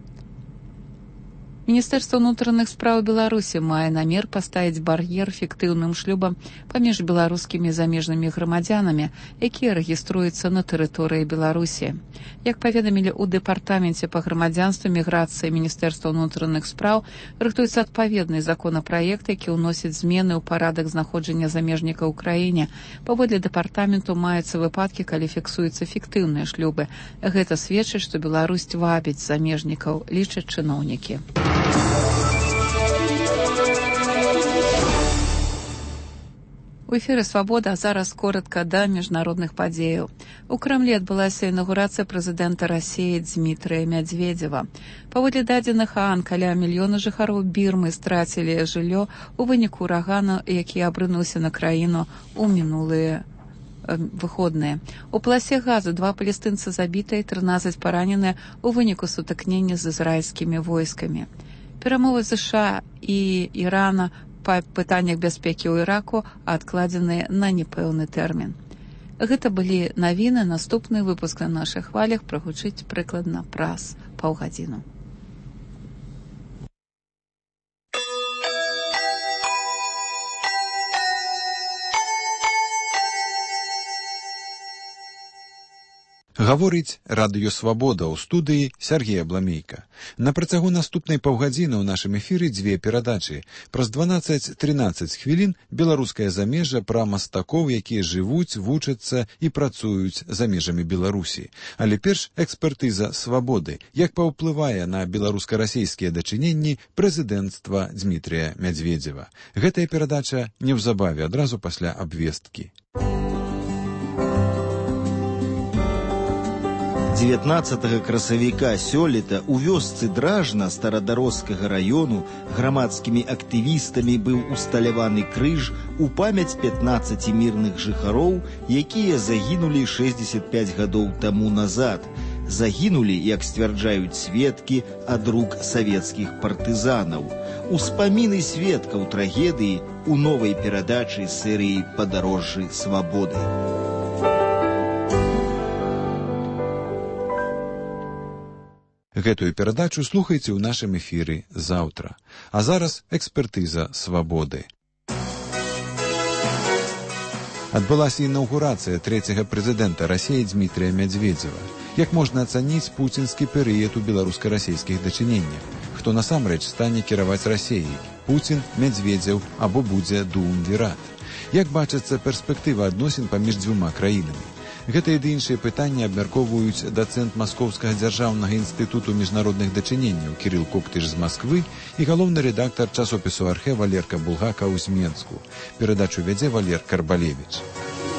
Speaker 13: Міністэрства ўнутраных спраў Беларусі мае намер паставіць бар'ер фіктыўным шлюбам паміж беларускімі замежнымі грамадзянамі, якія рэгіструюцца на тэрыторыі Беларусі. Як паведамілі ў дэпартаменце па грамадзянству, міграцыі Міністэрства ўнутраных спраў, рыхтуецца адпаведны законапраект, які ўносіць змены ў парадак знаходжання замежніка ў краіне. Паводле дэпартаменту маюцца выпадкі, калі фіксуюцца фіктыўныя шлюбы. Гэта сведчыць, што Беларусь вабіць замежнікаў, лічаць чыноўнікі. У эфіры «Свабода», а зараз коротка да міжнародных падзеяў. У Крэмлі адбылася інаўгурацыя прэзідэнта Расіі Дмітрыя Мядзведзева. Паводле дадзеных ААН, каля мільёна жыхароў Бірмы страцілі жыллё у выніку урагану, які абрынуўся на краіну ў минулыя выходныя. У паласе газу два палестынца забітыя і трынаццаць параненыя у выніку сутыкнення з ізраільскімі войскамі. Перамовы ЗША і Ірана па пытаннях бяспекі ў Іраку адкладзеныя на непэўны тэрмін. Гэта былі навіны. Наступны выпуск на нашых хвалях прагучыць прыкладна праз паўгадзіну.
Speaker 14: Гаворыць радыё «Свабода», ў студыі Сергей Абламейка. На працягу наступнай паўгадзіны ў нашым эфіры дзве перадачы. Праз дванаццаць-трынаццаць хвілін беларускае замежжа пра мастакоў, якія жывуць, вучацца і працуюць за межамі Беларусі. Але перш экспертыза «Свабоды», як паўплывае на беларуска-расійскія дачыненні прэзідэнцтва Дмітрія Мядзведзева. Гэтая перадача неўзабаве, адразу пасля абвесткі.
Speaker 15: дзевятнаццатага красавіка сёлета у вёсцы Дражна старадарожскага раёну грамадскімі актывістамі быў усталяваны крыж у памяць пятнаццаці мірных жыхароў, якія загінулі шэсцьдзесят пяць гадоў таму назад. загінулі, як сцвярджаюць сведкі, ад рук савецкіх партызанаў. Успаміны сведкаў трагедыі у новай перадачы серыі «Падарожжы свабоды».
Speaker 14: Гэтую перадачу слухайце ў нашым эфіры заўтра. А зараз экспертыза свабоды. Адбылася інаўгурацыя трэцяга прэзідэнта Расіі Дмітрия Медведзева. Як можна ацаніць пуцінскі перыяд у беларуска-расійскіх дачыненнях? Хто насамрэч стане кіраваць Расіяй? Пуцін, Медведзеў або будзе дуумвірат? Як бачыцца перспектыва адносін паміж дзвюма краінамі? Гэтыя ды іншыя пытанні абмяркоўваюць дацэнт Маскоўскага дзяржаўнага інстытуту міжнародных дачыненняў Кірыл Коктыш з Масквы і галоўны рэдактар часопісу «Архэ» Валерка Булгакаў з Менску. Перадачу вядзе Валер Карбалевіч.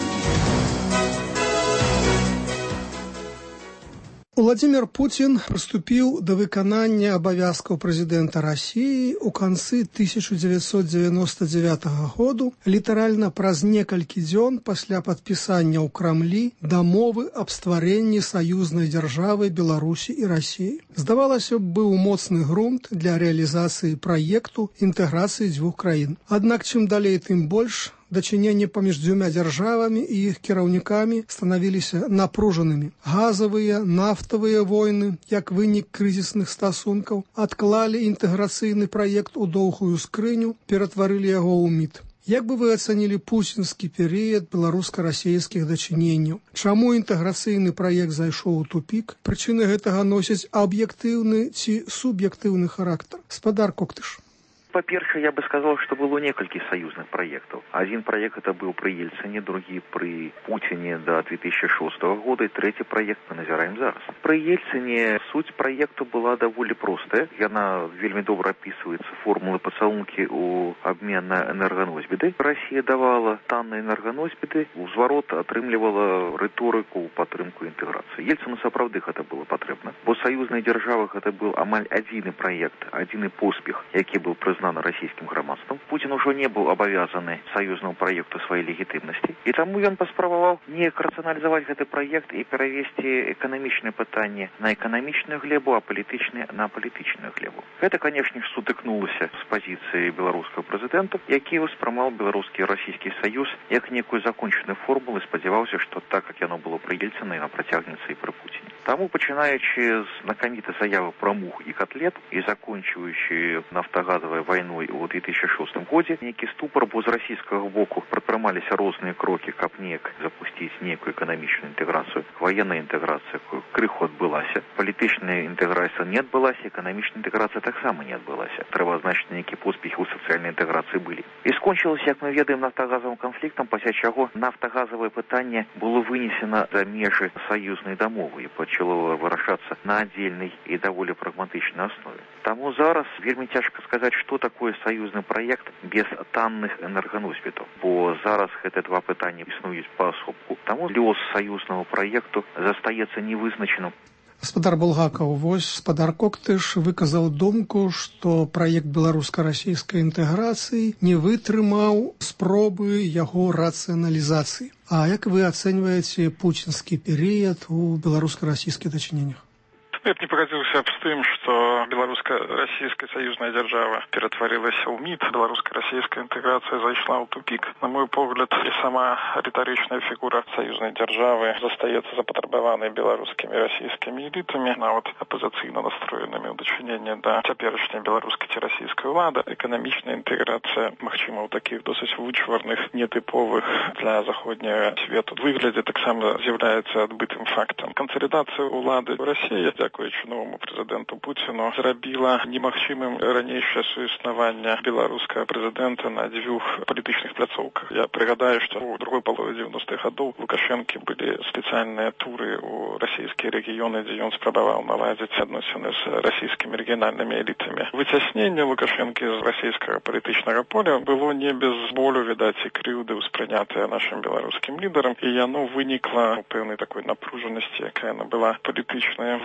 Speaker 16: Владимир Путин приступил до выканання обовязков президента России у концы тысяча девятьсот девяносто девятого году, літаральна праз некалькі дзён пасля падпісання ў Крамлі дамовы аб стварэнні саюзнай дзяржавы Беларусі і России. Здавалася б, быў моцны грунт для реализации праекту інтэграцыі дзвюх краін. Аднак чым далей, тым больш дачыненні паміж дзвюма дзяржавамі і іх кіраўнікамі станавіліся напружанымі. Газавыя, нафтавыя войны, як вынік крызісных стасункаў, адклалі інтэграцыйны праект у доўгую скрыню, ператварылі яго ў міт. Як бы вы ацанілі пуцінскі перыяд беларуска-расійскіх дачыненняў? Чаму інтэграцыйны праект зайшоў у тупік? Прычыны гэтага носяць аб'ектыўны ці суб'ектыўны характар. Спадар Коктыш.
Speaker 17: По-перше, я бы сказал, что было несколько союзных проектов. Один проект это был при Ельцине, другой при Путине до две тысячи шестого года, и третий проект мы назираем зараз. При Ельцине суть проекта была довольно простая. Яна вельми добро описывается формулы поцелунки у обмена энергоносьбиты. Россия давала танные энергоносьбиты, узворот отрымливала риторику падтрымку интеграции. Ельцину сапраўды это было потребно. Бо союзных державах это был амаль один проект, один поспех, який был признан российским громадством. Путин уже не был обовязан союзному проекту своей легитимности. И тому он поспробовал не рационализовать этот проект и перевести экономичные пытания на экономичную глебу, а политичные на политичную глебу. Это, конечно, сутыкнулось с позиции белорусского президента, який воспринимал белорусский и российский союз как некую законченную формулу и сподевался, что так, как оно было при Ельцине, оно протягнется и при Путине. Тому, починаючи з знакомитой заявы про мух и котлет и заканчивающей нафтогазовой войной у две тысячи шестом году, некий ступор, бо з российского боку предпринимались разные кроки, как нек запустить некую экономичную интеграцию, военная интеграция крыху отбылась, политичная интеграция не отбылась, экономичная интеграция так само не отбылась. Треба, значит, некие поспехи у социальной интеграции были. И скончилось, как мы ведаем, нафтогазовым конфликтом, после чего нафтогазовое питание было вынесено за межи союзной домовы и почало вырашаться на отдельной и довольно прагматичной основе. Тому зараз вельми тяжко сказать, что такое союзный проект без танных энергоносьбитов. Бо зараз это два питания існують поособку. Тому лёс союзного проекту застаецца невызначаным.
Speaker 16: Гаспадар Булгакаў, вось спадар Коктыш выказаў думку, што праект беларуска-расійскай інтэграцыі не вытрымаў спробы яго рацыяналізацыі. А як вы ацэньваеце пуцінскі перыяд у беларуска-расійскіх дачыненнях?
Speaker 18: Я б не пагадзіўся б з тым, што беларуска-расійская саюзная дзяржава ператварылася ў міт, беларуска-расійская інтэграцыя зайшла ў тупік. На мой погляд, і сама рытарычная фігура саюзнай дзяржавы застаецца запатрабаванай беларускімі і расійскімі элітамі, нават апазіцыйна настроенымі ў дачыненні да цяперашняй беларускай ці расійскай улады. Эканамічная інтэграцыя, магчыма, ў такіх досыць вычварных, нетыповых для заходняга свету выглядзе таксама з'яўляецца адбытым фактам. Кансалідацыя ўлады ў Расіі, дзякуючы новому прэзідэнту Пуціну, зрабіла немагчымым ранейшае суіснаванне беларускага прэзідэнта на дзвюх палітычных пляцоўках. Я прыгадаю, што ў другой палове дзевяностых гадоў Лукашэнкі былі спецыяльныя туры ў расійскія рэгіёны, дзе ён спрабаваў наладзіць адносіны з расійскімі рэгіянальнымі элітамі. Выцясненне Лукашэнкі з расійскага палітычнага поля было не без болю, відаць, і крыўды ўспрынятыя нашым беларускім лідарам, і яно вынікла ў пэўнай такой напружанасці, якая была палітычная вымярэнне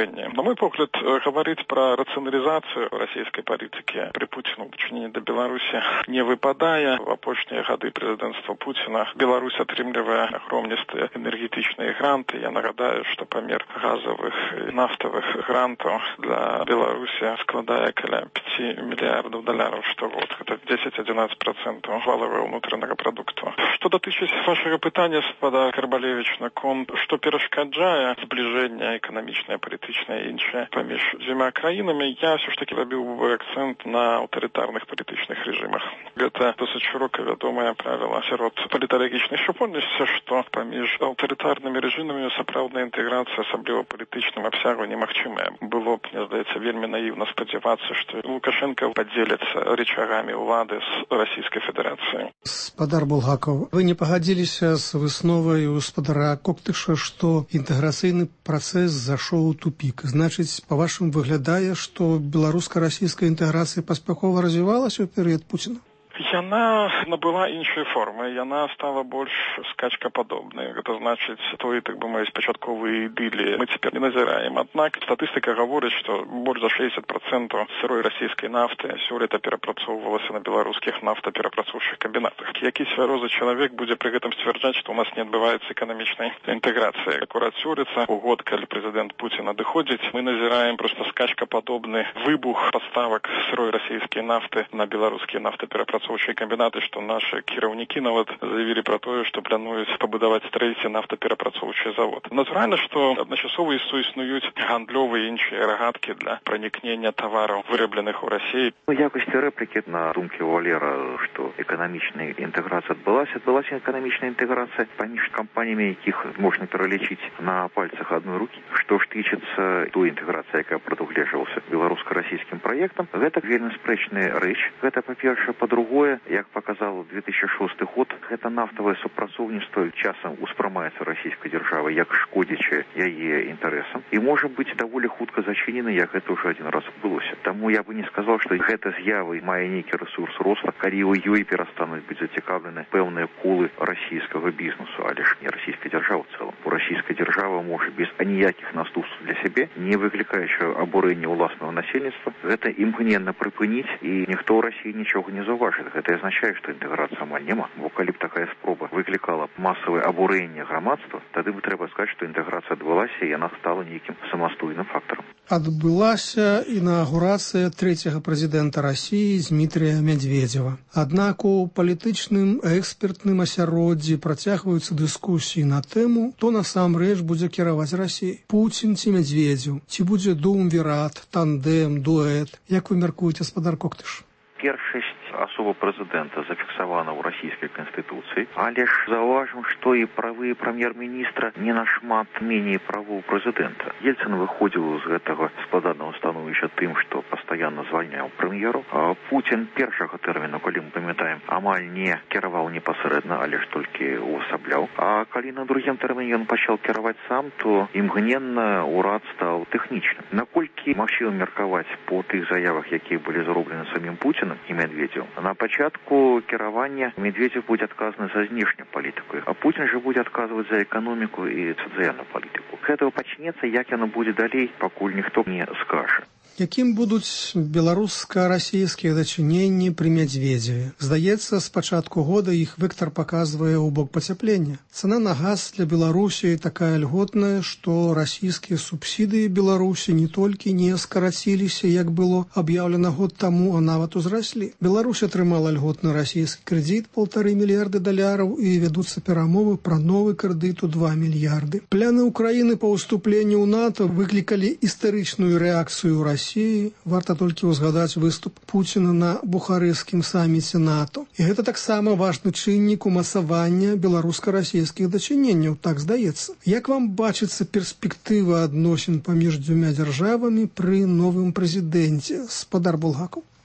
Speaker 18: отношении. На мой погляд, говорить про рационализацию российской политики при Путине в дачыненні до Беларуси не выпадае. В апошнія гады президентства Путина Беларусь атрымлівае агромністыя энергетычныя гранты. Я нагадаю, что помер газовых и нафтовых грантов для Беларуси складае каля пяти миллиардов долларов штогод. Это десять-одиннадцать процентов валового внутреннего продукта. Что дотычыць вашего пытання, спада Карбалевич, на конт, что перашкаджае зближение экономичное, политичное и іншае паміж дзвюма краінамі, я все ж таки рабіў бы акцент на аўтарытарных палітычных режимах. Это досыць широко вядомае правило сярод паліталагічнай супольнасці, что паміж аўтарытарнымі режимамі сапраўдная інтэграцыя, асабліва палітычным абсягу, немагчымая. Было б, мне здаецца, вельмі наивно спадзявацца, что Лукашенко подзелится рычагами улады с Российской Федерацией.
Speaker 16: Спадар Булгаков, вы не пагадзіліся з высновай у спадара Коктыша, что інтэграцыйны працэс зашоў у тупик. Значыць, по-вашаму, выглядае, што беларуска-расійская інтэграцыя паспяхова развівалася ў перыяд Пуціна?
Speaker 18: Яна набыла іншыя формы, яна стала больш скачкападобнай. Гэта значыць, той, так бы мовіць, пачатковыя ідылі мы цяпер не назіраем. Аднак статыстыка гаворыць, што больш за шэсцьдзесят процентаў сырой расійскай нафты сёлета перапрацоўвалася на беларускіх нафтаперапрацоўчых камбінатах. Які свярозы чалавек будзе пры гэтым сцвярджаць, што ў нас не адбываецца эканамічнай інтэграцыі. Акурат сёлета, у год, калі прэзідэнт Пуцін адыходзіць, мы назіраем проста скачкападобны выбух паставак сырой расійскай нафты на беларускія нафтаперапрацоўчыя комбинаты, что наши кіраўнікі нават заявили про то, что плануюць пабудаваць трэці нафтаперапрацоўчы завод. Натуральна, что адначасова існуюць гандлёвыя і іншыя рагаткі для пранікнення тавараў, вырабленых у России.
Speaker 17: У якости реплики на думке Валера, что экономичная интеграция отбылась, отбылась экономичная интеграция поміж компаниями, якіх можна пералічыць на пальцах одной руки. Что ж тычыцца той інтэграцыі, якая прадугледжвалася беларуска-расійскім праектам, гэта вельмі спрэчная рэч. Гэта, па-першае, па-другое, як показал две тысячи шесты год, гэта нафтавае супрацоўніцтва часам успрымаецца расійскай дзяржавай як шкодзячае яе інтарэсам і можа быць даволі хутка зачынена, як гэта ўжо адзін раз адбылося. Таму я бы не сказал, што гэта з'ява мае нейкі рэсурс роста, калі ў ёй перастануць быць зацікаўлены пэўныя колы расійскага бізнесу, але ж не расійскай дзяржавы ў цэлым. Бо расійская дзяржава можа без аніякіх наступстваў для сябе, не выклікаючы абурэння ўласнага насельніцтва, гэта імгненна прыпыніць, і ніхто ў Расіі нічога не заўважыць. Гэта азначае, што інтэграцыя амаль няма. Бо калі б такая спроба выклікала масавае абурэнне грамадства, тады бы трэба сказаць, што інтэграцыя адбылася, і яна стала нейкім самастойным фактарам.
Speaker 16: Адбылася інаўгурацыя трэцяга прэзідэнта Расіі Дмітрія Мядведзева. Аднак у палітычным экспертным асяроддзі працягваюцца дыскусіі на тэму, хто насамрэч будзе кіраваць Расіяй. Пуцін ці Мядведзеў, ці будзе дуумвірат, тандем, дуэт. Як вы мяркуеце, спадар Коктыш?
Speaker 17: Першасць асоба прэзідэнта зафіксавана ў расійскай канстытуцыі, але ж заўважым, што і правы прэм'ер-міністра не нашмат меней правоў прэзідэнта. Ельцын выходзіў з гэтага складанага становішча тым, што пастаянна звальняў прэм'еру. А Пуцін першага тэрміну, калі мы памятаем, амаль не кіраваў непасрэдна, але ж толькі увасабляў. А калі на другім тэрміне ён пачаў кіраваць сам, то імгненна ўрад стаў тэхнічным. Наколькі магчыма меркаваць по тых заявах, якія былі зроблены самім Пуцінам і Медведзевым, на пачатку кіравання Медведзев будзе адказаны за знешнюю палітыку, а Пуцін жа будзе адказваць за эканоміку і сацыяльную палітыку. Гэтага пачнецца, як яно будзе далей, пакуль ніхто не скажа.
Speaker 16: Якім будуць беларуска-расійскія дачыненні пры Мядведзеве? Здаецца, з пачатку года іх вектар паказвае ў бок пацяплення. Цана на газ для Беларусі такая льготная, што расійскія субсідыі Беларусі не толькі не скараціліся, як было аб'яўлена год таму, а нават узраслі. Беларусь атрымала льготны расійскі крэдыт полтары мільярды даляраў і вядуцца перамовы пра новы крэдыт у два мільярды. Пляны Украіны па ўступленню ў НАТО выклікалі істарычную рэакцыю Расіі. Варта толькі ўзгадаць выступ Пуціна на бухарэсцкім саміце НАТО. І гэта таксама важны чыннік умацавання беларуска-расійскіх дачыненняў, так здаецца. Як вам бачыцца перспектыва адносін паміж дзвюма дзяржавамі пры новым прэзідэнце, спадар Булгаков?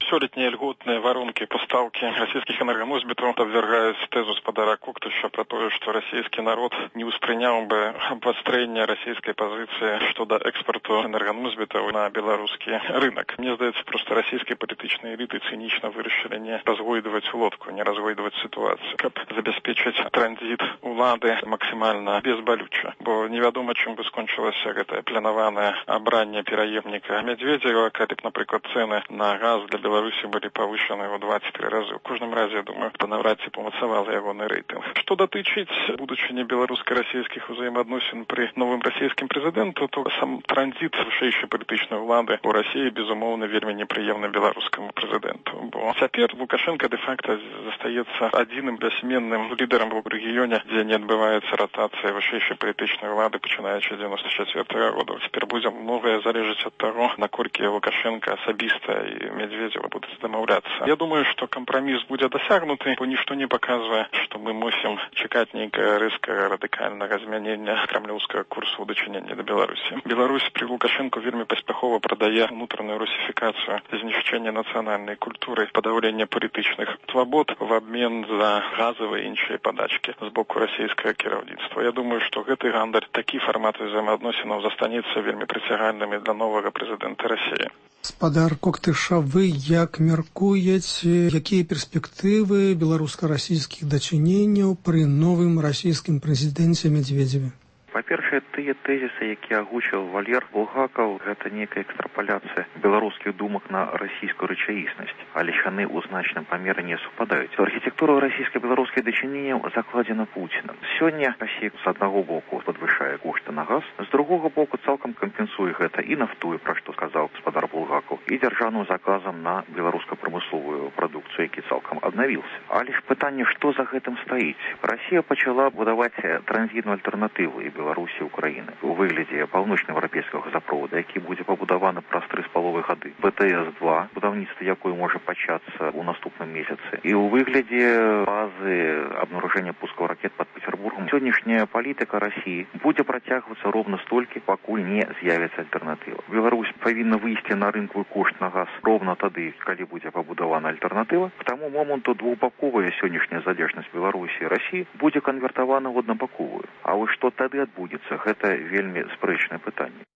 Speaker 18: Сёлетние льготные воронки поставки российских энергоносьбитов обвергают тезу спадара Коктыша про то, что российский народ не успрынял бы обострение российской позиции щодо экспорту энергоносьбитов на белорусский рынок. Мне здається, просто российские политичные элиты цинично вырашили не разгойдывать лодку, не разгойдывать ситуацию, как обеспечить транзит улады максимально безболюче. Бо невядомо, чым бы скончылася гэтае планаванае абранне пераемніка Медведева, калі б, напрыклад, цены на газ для Беларусі былі павышаны ў двадцать три разы. У кожным разе, я думаю, это навряд ці памацавала ягоны рэйтынг. Што датычыць будучыні беларуска-расійскіх узаемаадносін пры новым расійскім прэзідэнту, то сам транзит вышэйшай палітычнай улады ў Расіі, безумоўна, вельмі непрыемны беларускаму прэзідэнту. Бо цяпер Лукашенко де-факта застаецца адзіным бясменным лідарам у рэгіёне, дзе не адбываецца ротацыя вышэйшай палітычнай улады, пачынаючы з девяносто четвёртого года. Цяпер будзе многае залежыць ад таго, наколькі Лукашенко асабіста і Медведева будуць дамаўляцца. Я думаю, што кампраміс будзе дасягнуты, бо нішто не паказвае, што мы мусім чакаць нейкае рэзкае радыкальнага змянення крамлёўскага курсу ў дачыненні да Беларусі. Беларусь при Лукашенко вельмі паспяхова прадае унутраную русифікацыю, знішчэнне нацыянальнай культуры, падаўленне палітычных свабод в абмен за газавыя і іншыя падачкі з боку расійскага кіраўніцтва. Я думаю, што гэты гандаль, такі фармат узаемаадносінаў застанецца вельмі прыцягальным і для новага прэзідэнта Расіі.
Speaker 16: Спадар Коктыша, вы як мяркуеце, якія перспектывы беларуска-расійскіх дачыненняў пры новым расійскім прэзідэнце Медведеве?
Speaker 17: Па-першае, тыя тэзісы, якія агучыў Валер Булгакаў, гэта нейкая экстрапаляцыя беларускіх думак на расійскую рэчаіснасць, але яны ў значным памеры не супадаюць. Архітэктура расійска-беларускіх дачыненняў закладзена Пуціным. Сёння Расія з аднаго боку падвышае кошты на газ, з другога боку цалкам кампенсуе гэта і нафтуе, пра што сказаў спадар Булгакаў, і дзяржаўным заказам на беларуска-прамысловую прадукцыю, які цалкам аднавіўся. Але ж пытанне, што за гэтым стаіць? Расія пачала будаваць транзітную альтэрнатыву і Беларусі і Украіны у выглядзе паўночнаеўрапейскага газапровода, які будзе пабудаваны праз тры з паловай гады. бэ тэ эс два, будаўніцтва якой можа пачацца ў наступным месяцы. І ў выглядзе базы абнаружэння пускаў ракет пад Петербургом. Сённяшняя палітыка Расіі будзе працягвацца ровна столькі, пакуль не з'явіцца альтэрнатыва. Беларусь павінна выйсці на рынкавы кошт на газ ровна тады, калі будзе пабудавана альтэрнатыва. К таму моманту двухбаковая сённяшняя залежнасць Беларусі і Расіі будзе канвертавана ў аднабаковую. А вось што тады адбудзецца, гэта вельмі спрэчнае пытанне.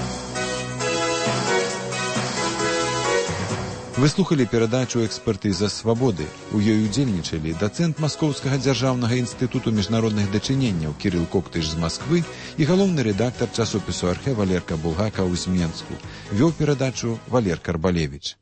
Speaker 14: Вы слухали перадачу «Экспертыза свабоды». У ёй удзельнічалі дацэнт Маскоўскага дзяржаўнага інстытуту міжнародных дачыненняў Кірыл Коктыш з Масквы і галоўны рэдактар часопісу «Архэ» Валерка Булгакаў з Менску. Вёў перадачу Валер Карбалевіч.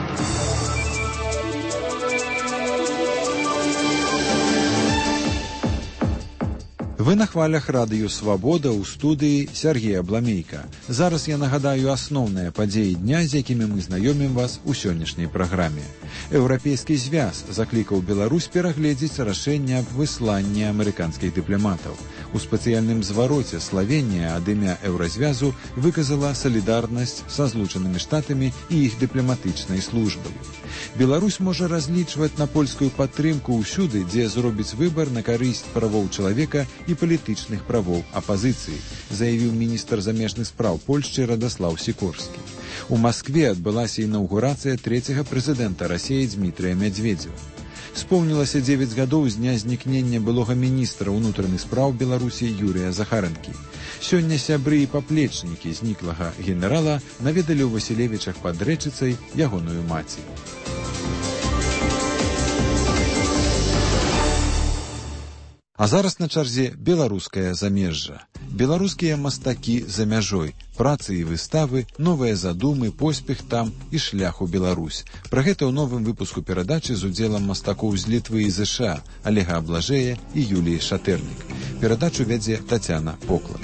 Speaker 14: Вы на хвалях радыё «Свабода» ў студыі Сяргея Бламейка. Зараз я нагадаю асноўныя падзеі дня, з якімі мы знаёмім вас у сённяшняй праграме. Еўрапейскі звяз заклікаў Беларусь перагледзець рашэнне аб высланні амерыканскіх дыпламатаў. У спецыяльным звароце Славенія ад імя Еўразвязу выказала салідарнасць са Злучанымі Штатамі і іх дыпламатычнай службай. Беларусь можа разлічваць на польскую падтрымку ўсюды, дзе зробіць выбар на карысць правоў чалавека і палітычных правоў апазіцыі, заявіў міністр замежных спраў Польшчы Радаслаў Сікорскі. У Маскве адбылася інаўгурацыя трэцяга прэзідэнта Расіі Дзмітрыя Мядзведзева. Споўнілася дзевяць гадоў з дня знікнення былога міністра ўнутраных спраў Беларусі Юрыя Захаранкі. Сёння сябры і паплечнікі зніклага генерала наведалі ў Васілевічах пад Рэчыцай ягоную маці. А зараз на чарзе беларускае замежжа. Беларускія мастакі за мяжой, працы і выставы, новыя задумы, поспех там і шлях у Беларусь. Пра гэта ў новым выпуску перадачы з удзелам мастакоў з Літвы і ЗША Алега Аблажэя і Юліі Шатэрнік. Перадачу вядзе Тацяна Поклад.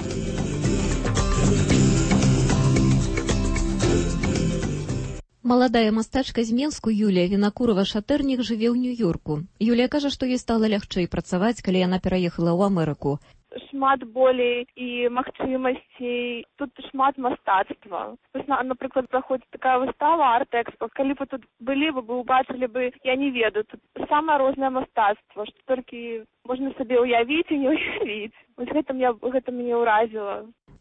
Speaker 26: Маладая мастачка з Менску Юлія Вінакурова-Шатэрнік жыве ў Нью-Ёрку. Юлія кажа, што ёй стала лягчэй працаваць, калі яна пераехала ў Амерыку.
Speaker 10: Шмат болей і магчымасцей, тут шмат мастацтва. Напрыклад, праходзіць такая выстава арт-экспо. Калі бы тут былі, вы бы убачылі бы, я не ведаю, тут самае рознае мастацтва, што толькі можна сабе ўявіць і не ўявіць. Вось гэта, меня, гэта мяне ўразіла.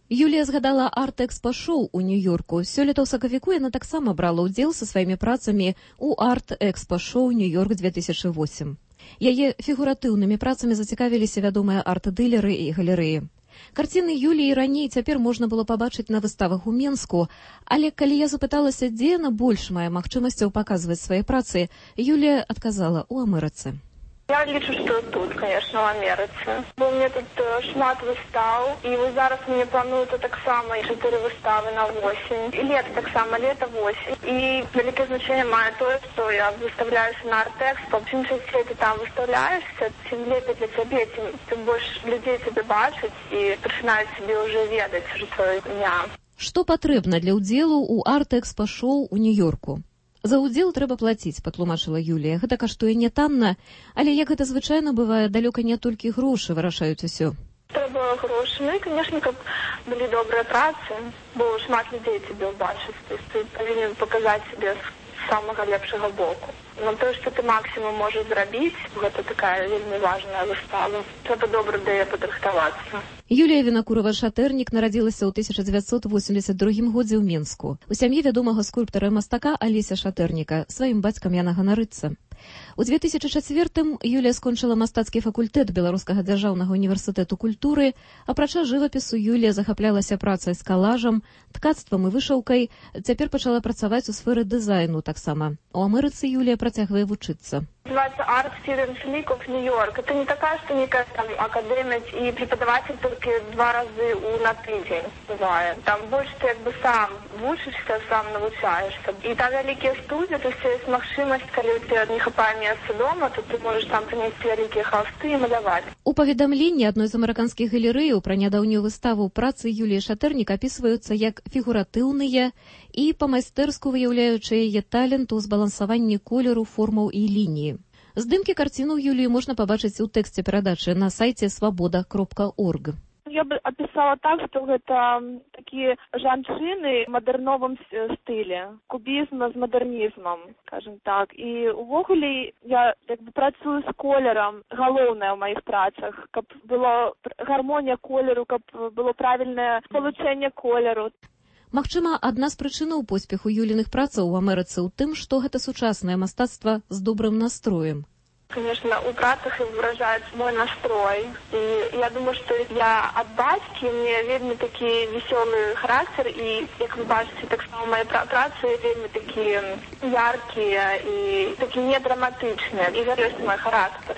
Speaker 26: Юлія згадала арт-экспа-шоу у Нью-Йорку. Сёлета ў сакавіку яна таксама брала ўдзел са сваімі працамі ў арт-экспа-шоу Нью-Йорк две тысячи восемь. Яе фігуратыўнымі працамі зацікавіліся вядомыя арт-дылеры і галерэі. Карціны Юліі раней цяпер можна было пабачыць на выставах у Менску, але калі я запыталася, дзе яна больш мае магчымасцяў паказваць свае працы, Юлія адказала ў Амерыцы.
Speaker 10: Я лічу, што тут, конечно, в Амерыцы. Бо у меня тут шмат выстаў, і вось зараз мне плануюцца таксама чатыры выставы на восень. І лета таксама, лета восень. І вялікае значэнне мае тое, што я выставляюся на арт-экспо. Чым часцей ты там выставляешься, тым лепей для цябе, тым, тым больш людзей цябе бачыць і пачынаюць цябе ўжо ведаць ўжо твоё імя.
Speaker 26: Што патрэбна для ўдзелу ў арт-экспа-шоу у Нью-Йорку? За ўдзел трэба плаціць, патлумачыла Юлія. Гэта каштуе не танна, але як гэта звычайна бывае, далёка не толькі грошы вырашаюць усё.
Speaker 10: Трэба грошы, ну і, канешне, каб былі добрыя працы, бо шмат людзей цябе ўбачыць. То есть ты павінен паказаць сябе з самага лепшага боку. Но тое, што ты максімум можаш зрабіць, гэта такая вельмі важная выстава. Трэба добра да яе падрыхтавацца.
Speaker 26: Юлія Вінакурова-Шатэрнік нарадзілася ў тысяча дзевяцьсот восемьдесят другім годзе ў Менску. У сям'і вядомага скульптара і мастака Алеся Шатэрніка. Сваім бацькам яна ганарыцца. У две тысячи чацвёртым Юлія скончыла мастацкі факультэт Беларускага дзяржаўнага універсітэту культуры. Апрача жывапісу, Юлія захаплялася працай з калажам, ткацтвам і вышыўкай. Цяпер пачала працаваць у сферы дызайну таксама. У Амерыцы Юлія працягвае вучыцца.
Speaker 10: Называется Art Students League of New York. Это не такая, что некая там академия и преподаватель только два раза на тыдзень бывает. Там больше ты как бы сам вучишься, сам навучаешься. И там великие студии, то есть есть магчымасць, калі у тебя не хапае месца дома, то ты можешь там принести великие холсты и маляваць.
Speaker 26: У паведамленні адной з амерыканскіх галерэяў пра нядаўнюю выставу працы Юліі Шатэрнік апісваюцца як фігуратыўныя і па-майстэрску выяўляючыя яе талент у збалансаванні колеру, формаў і лініі. Здымкі карціну Юліі можна пабачыць у тэксце перадачы на сайце свабода кропка орг.
Speaker 10: Я бы описала так, что это такие жанчыны в модерновом стиле, кубизм с модернизмом, скажем так. И увогуле я как бы працую с колером, галоўнае в моих працах, каб была гармонія колеру, каб было правильное получение колеру.
Speaker 26: Магчыма, адна з прычынаў поспеху Юліных працаў у Амерыцы ў тым, што гэта сучаснае мастацтва з добрым настроем.
Speaker 10: Конечно, у працах выражает мой настрой. И я думаю, что я от бацькі, мне вельмі такі веселый характер, и, як вы бачите, так само мои працы вельмі такие яркие и такие недраматычныя. И гэта ёсць мой характер.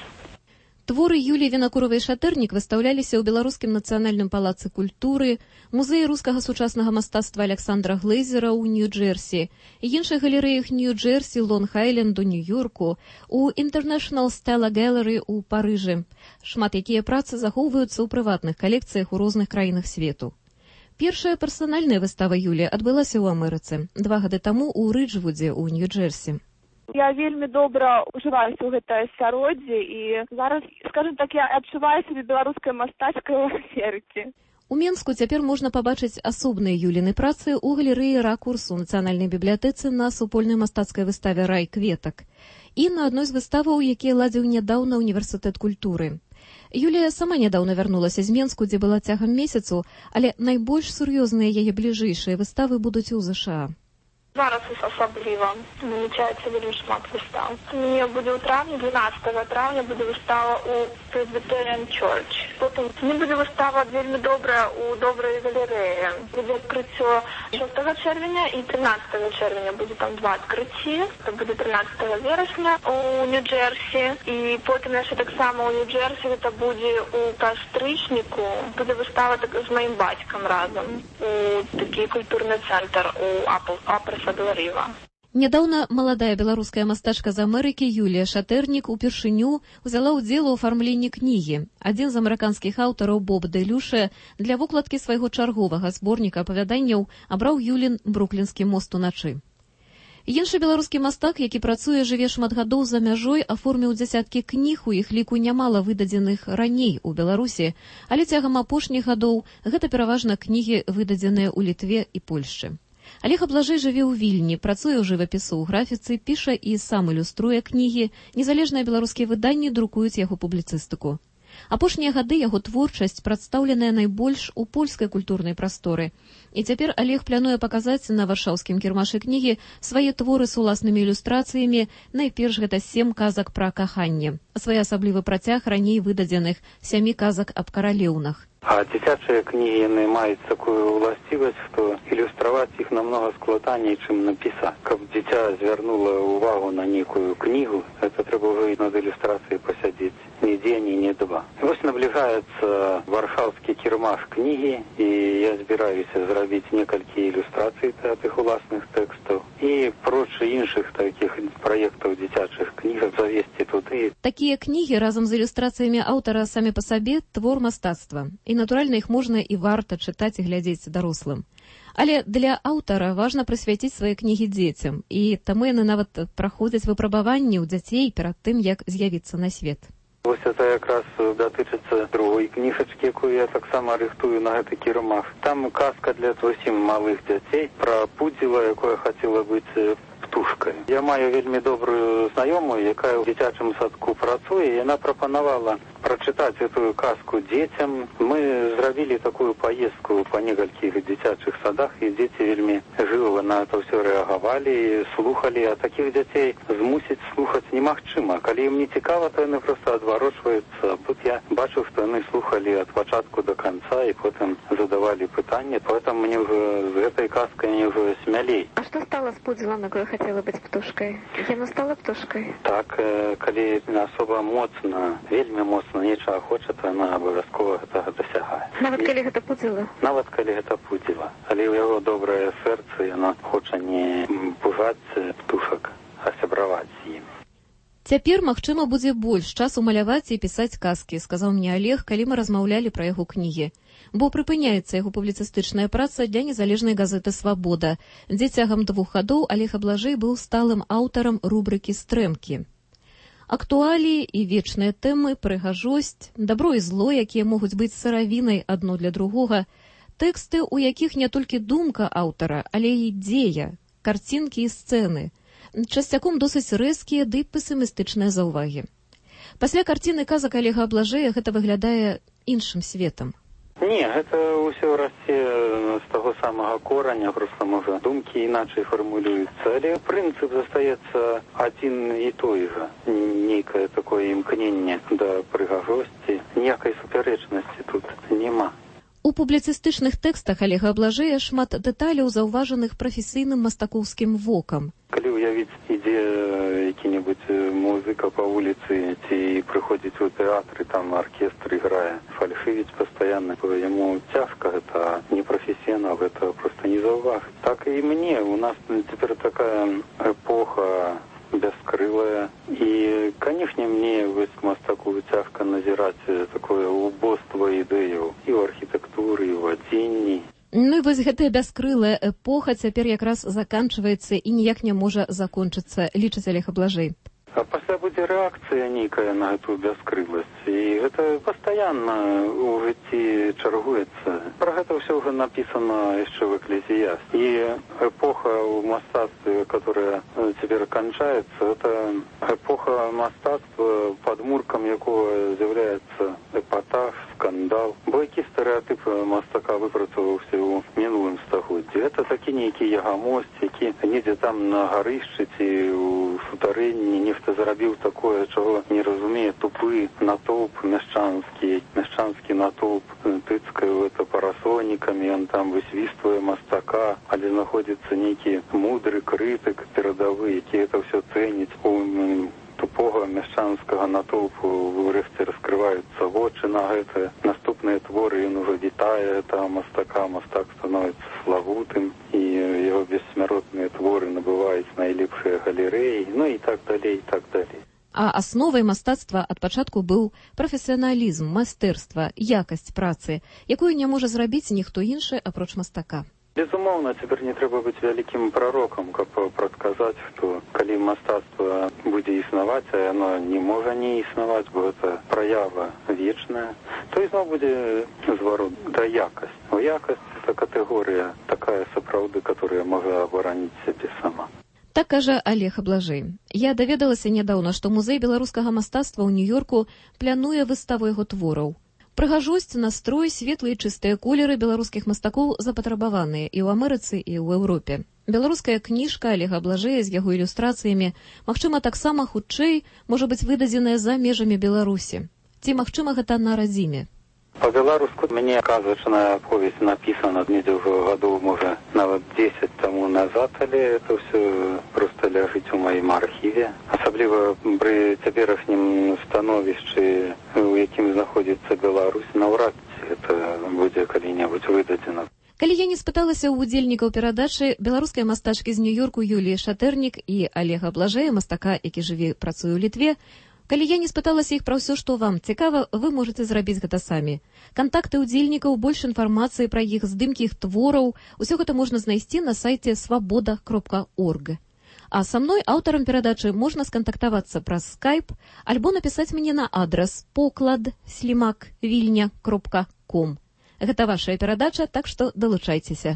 Speaker 26: Творы Юліі Вінакуровай-Шатэрнік выстаўляліся ў Беларускім нацыянальным палацы культуры, музеі рускага сучаснага мастацтва Александра Глейзера ў Нью-Джерсі і іншых галерэях Нью-Джерсі, Лонг-Айленду, Нью-Йорку, у International Stella Gallery ў Парыжы. Шмат якія працы захоўваюцца ў прыватных калекцыях у розных краінах свету. Першая персанальная выстава Юліі адбылася ў Амерыцы два гады таму ў Рыджвудзе ў Нью-Джерсі.
Speaker 10: Я вельмі добра ужываюся ў гэтае асяроддзе і зараз, скажем так, я адчуваю сябе беларускай мастацкай у Амерыцы.
Speaker 26: У Менску цяпер можна пабачыць асобныя Юліны працы ў галерэі «Ракурс» у Нацыянальнай бібліятэцы на супольнай мастацкай выставе «Рай кветак» і на адной з выставаў, якія ладзіў нядаўна Універсітэт культуры. Юлія сама нядаўна вярнулася з Менску, дзе была цягам месяцу, але найбольш сур'ёзныя яе бліжэйшыя выставы будуць у ЗША.
Speaker 10: Зараз асабліва намічаецца вельмі шмат выстаў. У мяне будзе ў траўні, дванаццатага траўня будзе выстава ў Presbyterian Church. Потым мне будзе выстава вельмі добрая ў добрай галерэі. Будзе адкрыццё шостага чэрвеня і трынаццатага чэрвеня будзе там два адкрыцці. Это будзе трынаццатага верасня ў Нью-Джерсі. І потым яшчэ таксама ў Нью-Джерсі гэта будзе ў кастрычніку. Будзе выстава так, з маім бацькам разам у такі культурны цэнтр у Апл
Speaker 26: Нядаўна маладая беларуская мастачка з Амерыкі Юлія Шатэрнік упершыню ўзяла ўдзел у афармленні кнігі. Адзін з амерыканскіх аўтараў Боб Дэлюше для вокладкі свайго чарговага зборніка апавяданняў абраў Юлін «Бруклінскі мост уначы». Іншы беларускі мастак, які працуе, жыве шмат гадоў за мяжой, аформіў дзясяткі кніг, у іх ліку нямала выдадзеных раней у Беларусі, але цягам апошніх гадоў гэта пераважна кнігі, выдадзеныя ў Літве і Польшчы. Алег Аблажэй жыве ў Вільні, працуе ў жывапісу ў графіцы, піша і сам ілюструе кнігі, незалежныя беларускія выданні друкуюць яго публіцыстыку. Апошнія гады яго творчасць прадстаўленая найбольш у польскай культурнай прасторы. І цяпер Олег плануе паказаць на варшаўскім кірмашы кнігі свае творы з уласнымі ілюстрацыямі, найперш гэта сем казак пра каханне, своеасаблівы працяг раней выдадзеных сямі казак аб каралеўнах.
Speaker 2: А дзіцячыя кнігі яны маюць такую ўласцівасць, што ілюстраваць іх намнога складаней, чым напісаць. Каб дзіця звярнула ўвагу на нейкую кнігу, гэта трэба ўжо над ілюстрацыяй пасядзець ні дзень, ні два. Вось набліжаецца варшаўскі кірмаш кнігі, і я збіраюся зрабіць некалькі ілюстрацый тых уласных тэкстаў і проч іншых такіх праектаў дзіцячых кніг завесці туды.
Speaker 26: Такія кнігі разам з ілюстрацыямі аўтара самі па сабе твор мастацтва. І, натуральна, іх можна і варта чытаць і глядзець дарослым. Але для аўтара важна прысвяціць свае кнігі дзецям, і таму яны нават праходзяць выпрабаванні ў дзяцей перад тым, як з'явіцца на свет.
Speaker 2: Вось это якраз датычыцца другой кніжачкі, якую я таксама рыхтую на гэты кірмаш. Там казка для зусім малых дзяцей пра пудзіла, якое хацела быць птушкай. Я маю вельмі добрую знаёмую, якая ў дзіцячым садку працуе, і яна прапанавала прачытаць эту казку дзецям. Мы зрабілі такую паездку па некалькіх дзіцячых садах, і дзеці вельмі жыва на это ўсё рэагавалі, слухалі, а такіх дзяцей змусіць слухаць немагчыма. Калі ім не цікава, то яны проста адварочваюцца. Тут я бачу, што яны слухалі ад пачатку да канца і потым задавалі пытанні, поэтому мне ўжо з гэтай казкай мне ўжо смялей.
Speaker 5: А што стала з пудзілам, якое хацела быць птушкай? Яна стала птушкай?
Speaker 2: Так, калі асоба моцна, вельмі моцна нечага хоча, то яна абавязкова гэтага дасягае.
Speaker 5: Нават калі гэта пудзіла?
Speaker 2: Нават калі гэта пудзіла. Але ў яго добрае сэрца, яна хоча не пужаць птушак, а сябраваць з імі.
Speaker 26: Цяпер, магчыма, будзе больш часу маляваць і пісаць казкі, сказаў мне Олег, калі мы размаўлялі пра яго кнігі. Бо прыпыняецца яго публіцыстычная праца для незалежнай газеты «Свабода», дзе цягам двух гадоў Олег Аблажэй быў сталым аўтарам рубрыкі «Стрэмкі». Актуаліі і вечныя тэмы, прыгажосць, дабро і зло, якія могуць быць сыравінай адно для другога, тэксты, у якіх не толькі думка аўтара, але і дзея, карцінкі і сцэны, часцяком досыць рэзкія ды песімістычныя заўвагі. Пасля карціны казак Олега Аблажэя гэта выглядае іншым светам.
Speaker 2: Не, гэта ўсё расце з таго самага кораня, проста, можа, думкі іначай фармулююцца, але прынцып застаецца адзін і той жа. Нейкае такое імкненне да прыгажосці, ніякай супярэчнасці тут няма.
Speaker 26: У публіцыстычных тэкстах Олега Аблажэя шмат дэталяў, заўважаных прафесійным мастакоўскім вокам.
Speaker 2: Калі ўявіць, ідзе які-небудзь музыка па вуліцы ці прыходзіць у тэатры, там аркестр іграе, фальшывіць пастаянна, то яму цяжка, гэта не прафесіянал, гэта проста не заўважыць. Так і мне, у нас цяпер такая эпоха бяскрылая, і, канешне, мне вось мастаку цяжка назіраць такое убоства ідэяў і ў архітэктуры, і ў адзенні.
Speaker 26: Ну і вось гэтая бяскрылая эпоха цяпер якраз заканчваецца і ніяк не можа закончыцца, лічыць Олег Аблажэй.
Speaker 2: А пасля будзе рэакцыя нейкая на гэту бяскрыласць, і гэта пастаянна ў жыцці чаргуецца. Пра гэта ўсё ўжо напісана яшчэ в «Экклезіяст». І эпоха ў мастацтве, которая цяпер канчаецца, это эпоха мастацтва, падмуркам якога з'яўляецца эпатаж, скандал. Бо які стэрэатып мастака выпрацаваўся ў мінулым стагоддзі. Гэта такі нейкі ягамост, які недзе там на гарышчы ці ў сутарэнні нехта зарабіў такое, чаго не разумее тупы натоўп мяшчанскі. Мяшчанскі натоўп тыцкае гэта парасонікамі, ён там высвіствае мастака, але знаходзіцца нейкі мудры крытык перадавы, які это ўсё цэніць. У тупога мяшчанскага натоўпу ўрэшце раскрываюцца вочы на гэта. Наступныя творы ён ужо вітае этого мастака, мастак становіцца славутым, і яго бессмяротныя творы набываюць найлепшыя галерэі, ну і так далей, і так далей.
Speaker 26: А асновай мастацтва ад пачатку быў прафесіяналізм, майстэрства, якасць працы, якую не можа зрабіць ніхто іншы, апроч мастака.
Speaker 2: Безумоўна, цяпер не трэба быць вялікім прарокам, каб прадказаць, што калі мастацтва будзе існаваць, а яно не можа не існаваць, бо гэта праява вечная, то ізноў будзе зварот да якасць. Якасць – это катэгорыя такая сапраўды, которая можа абараніць сябе сама.
Speaker 26: Так кажа Олег Аблажэй. Я даведалася нядаўна, што музей беларускага мастацтва ў Нью-Йорку плануе выставу яго твораў. Прыгажосць, настрой, светлыя і чыстыя колеры беларускіх мастакоў запатрабаваныя і ў Амерыцы, і ў Еўропе. Беларуская кніжка Олега Аблажэя з яго ілюстрацыямі, магчыма, таксама хутчэй можа быць выдадзеная за межамі Беларусі. Ці магчыма гэта на радзіме?
Speaker 2: По-беларуску мне казачная повесть написана недзе ў гадоў, можа, нават дзесяць таму назад, але это ўсё проста ляжыць у маім архіве. Асабліва пры цяперашнім становішчы, у якім знаходзіцца Беларусь, наўрад ці гэта будзе калі-небудзь выдадзена.
Speaker 26: Калі я не спыталася ў удзельнікаў перадачы беларускай мастачкі з Нью-Йорку Юліі Шатэрнік і Олега Аблажэя, мастака, які жыве і працуе ў Літве, калі я не спыталася іх пра ўсё, што вам цікава, вы можаце зрабіць гэта самі. Кантакты ўдзельнікаў, больш інфармацыі пра іх, здымкі іх твораў, усё гэта можна знайсці на сайце свабода кропка орг. А са мной, аўтарам перадачы, можна скантактавацца праз скайп альбо напісаць мне на адрас поклад слімак вільня кропка ком. Гэта вашая перадача, так што далучайцеся.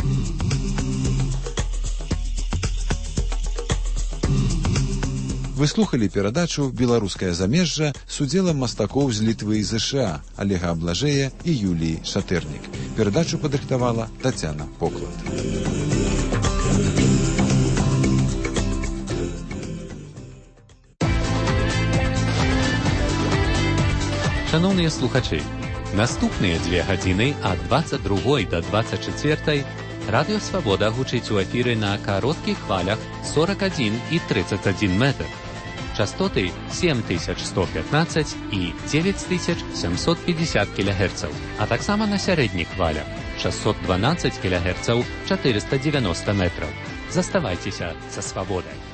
Speaker 14: Вы слухали перадачу «Беларускае замежжа» з удзелам мастакоў з Літвы і ЗША Олега Аблажэя і Юліі Шатэрнік. Перадачу падрыхтавала Тацяна Поклад.
Speaker 3: Шановныя слухачы, наступныя дзве гадзіны ад дваццаць другой да дваццаць чацвёртай Радыё Свабода гучыць у эфіры на кароткіх хвалях сорок адзін і тридцать адзін метр. Частоты сем тысяч сто пятнадцать і девять тысяч семьсот пятьдесят кілогерцаў, а таксама на сярэдніх хвалях шестьсот дванадцать кілогерцаў, четыреста девяносто метров. Заставайцеся са Свабодай.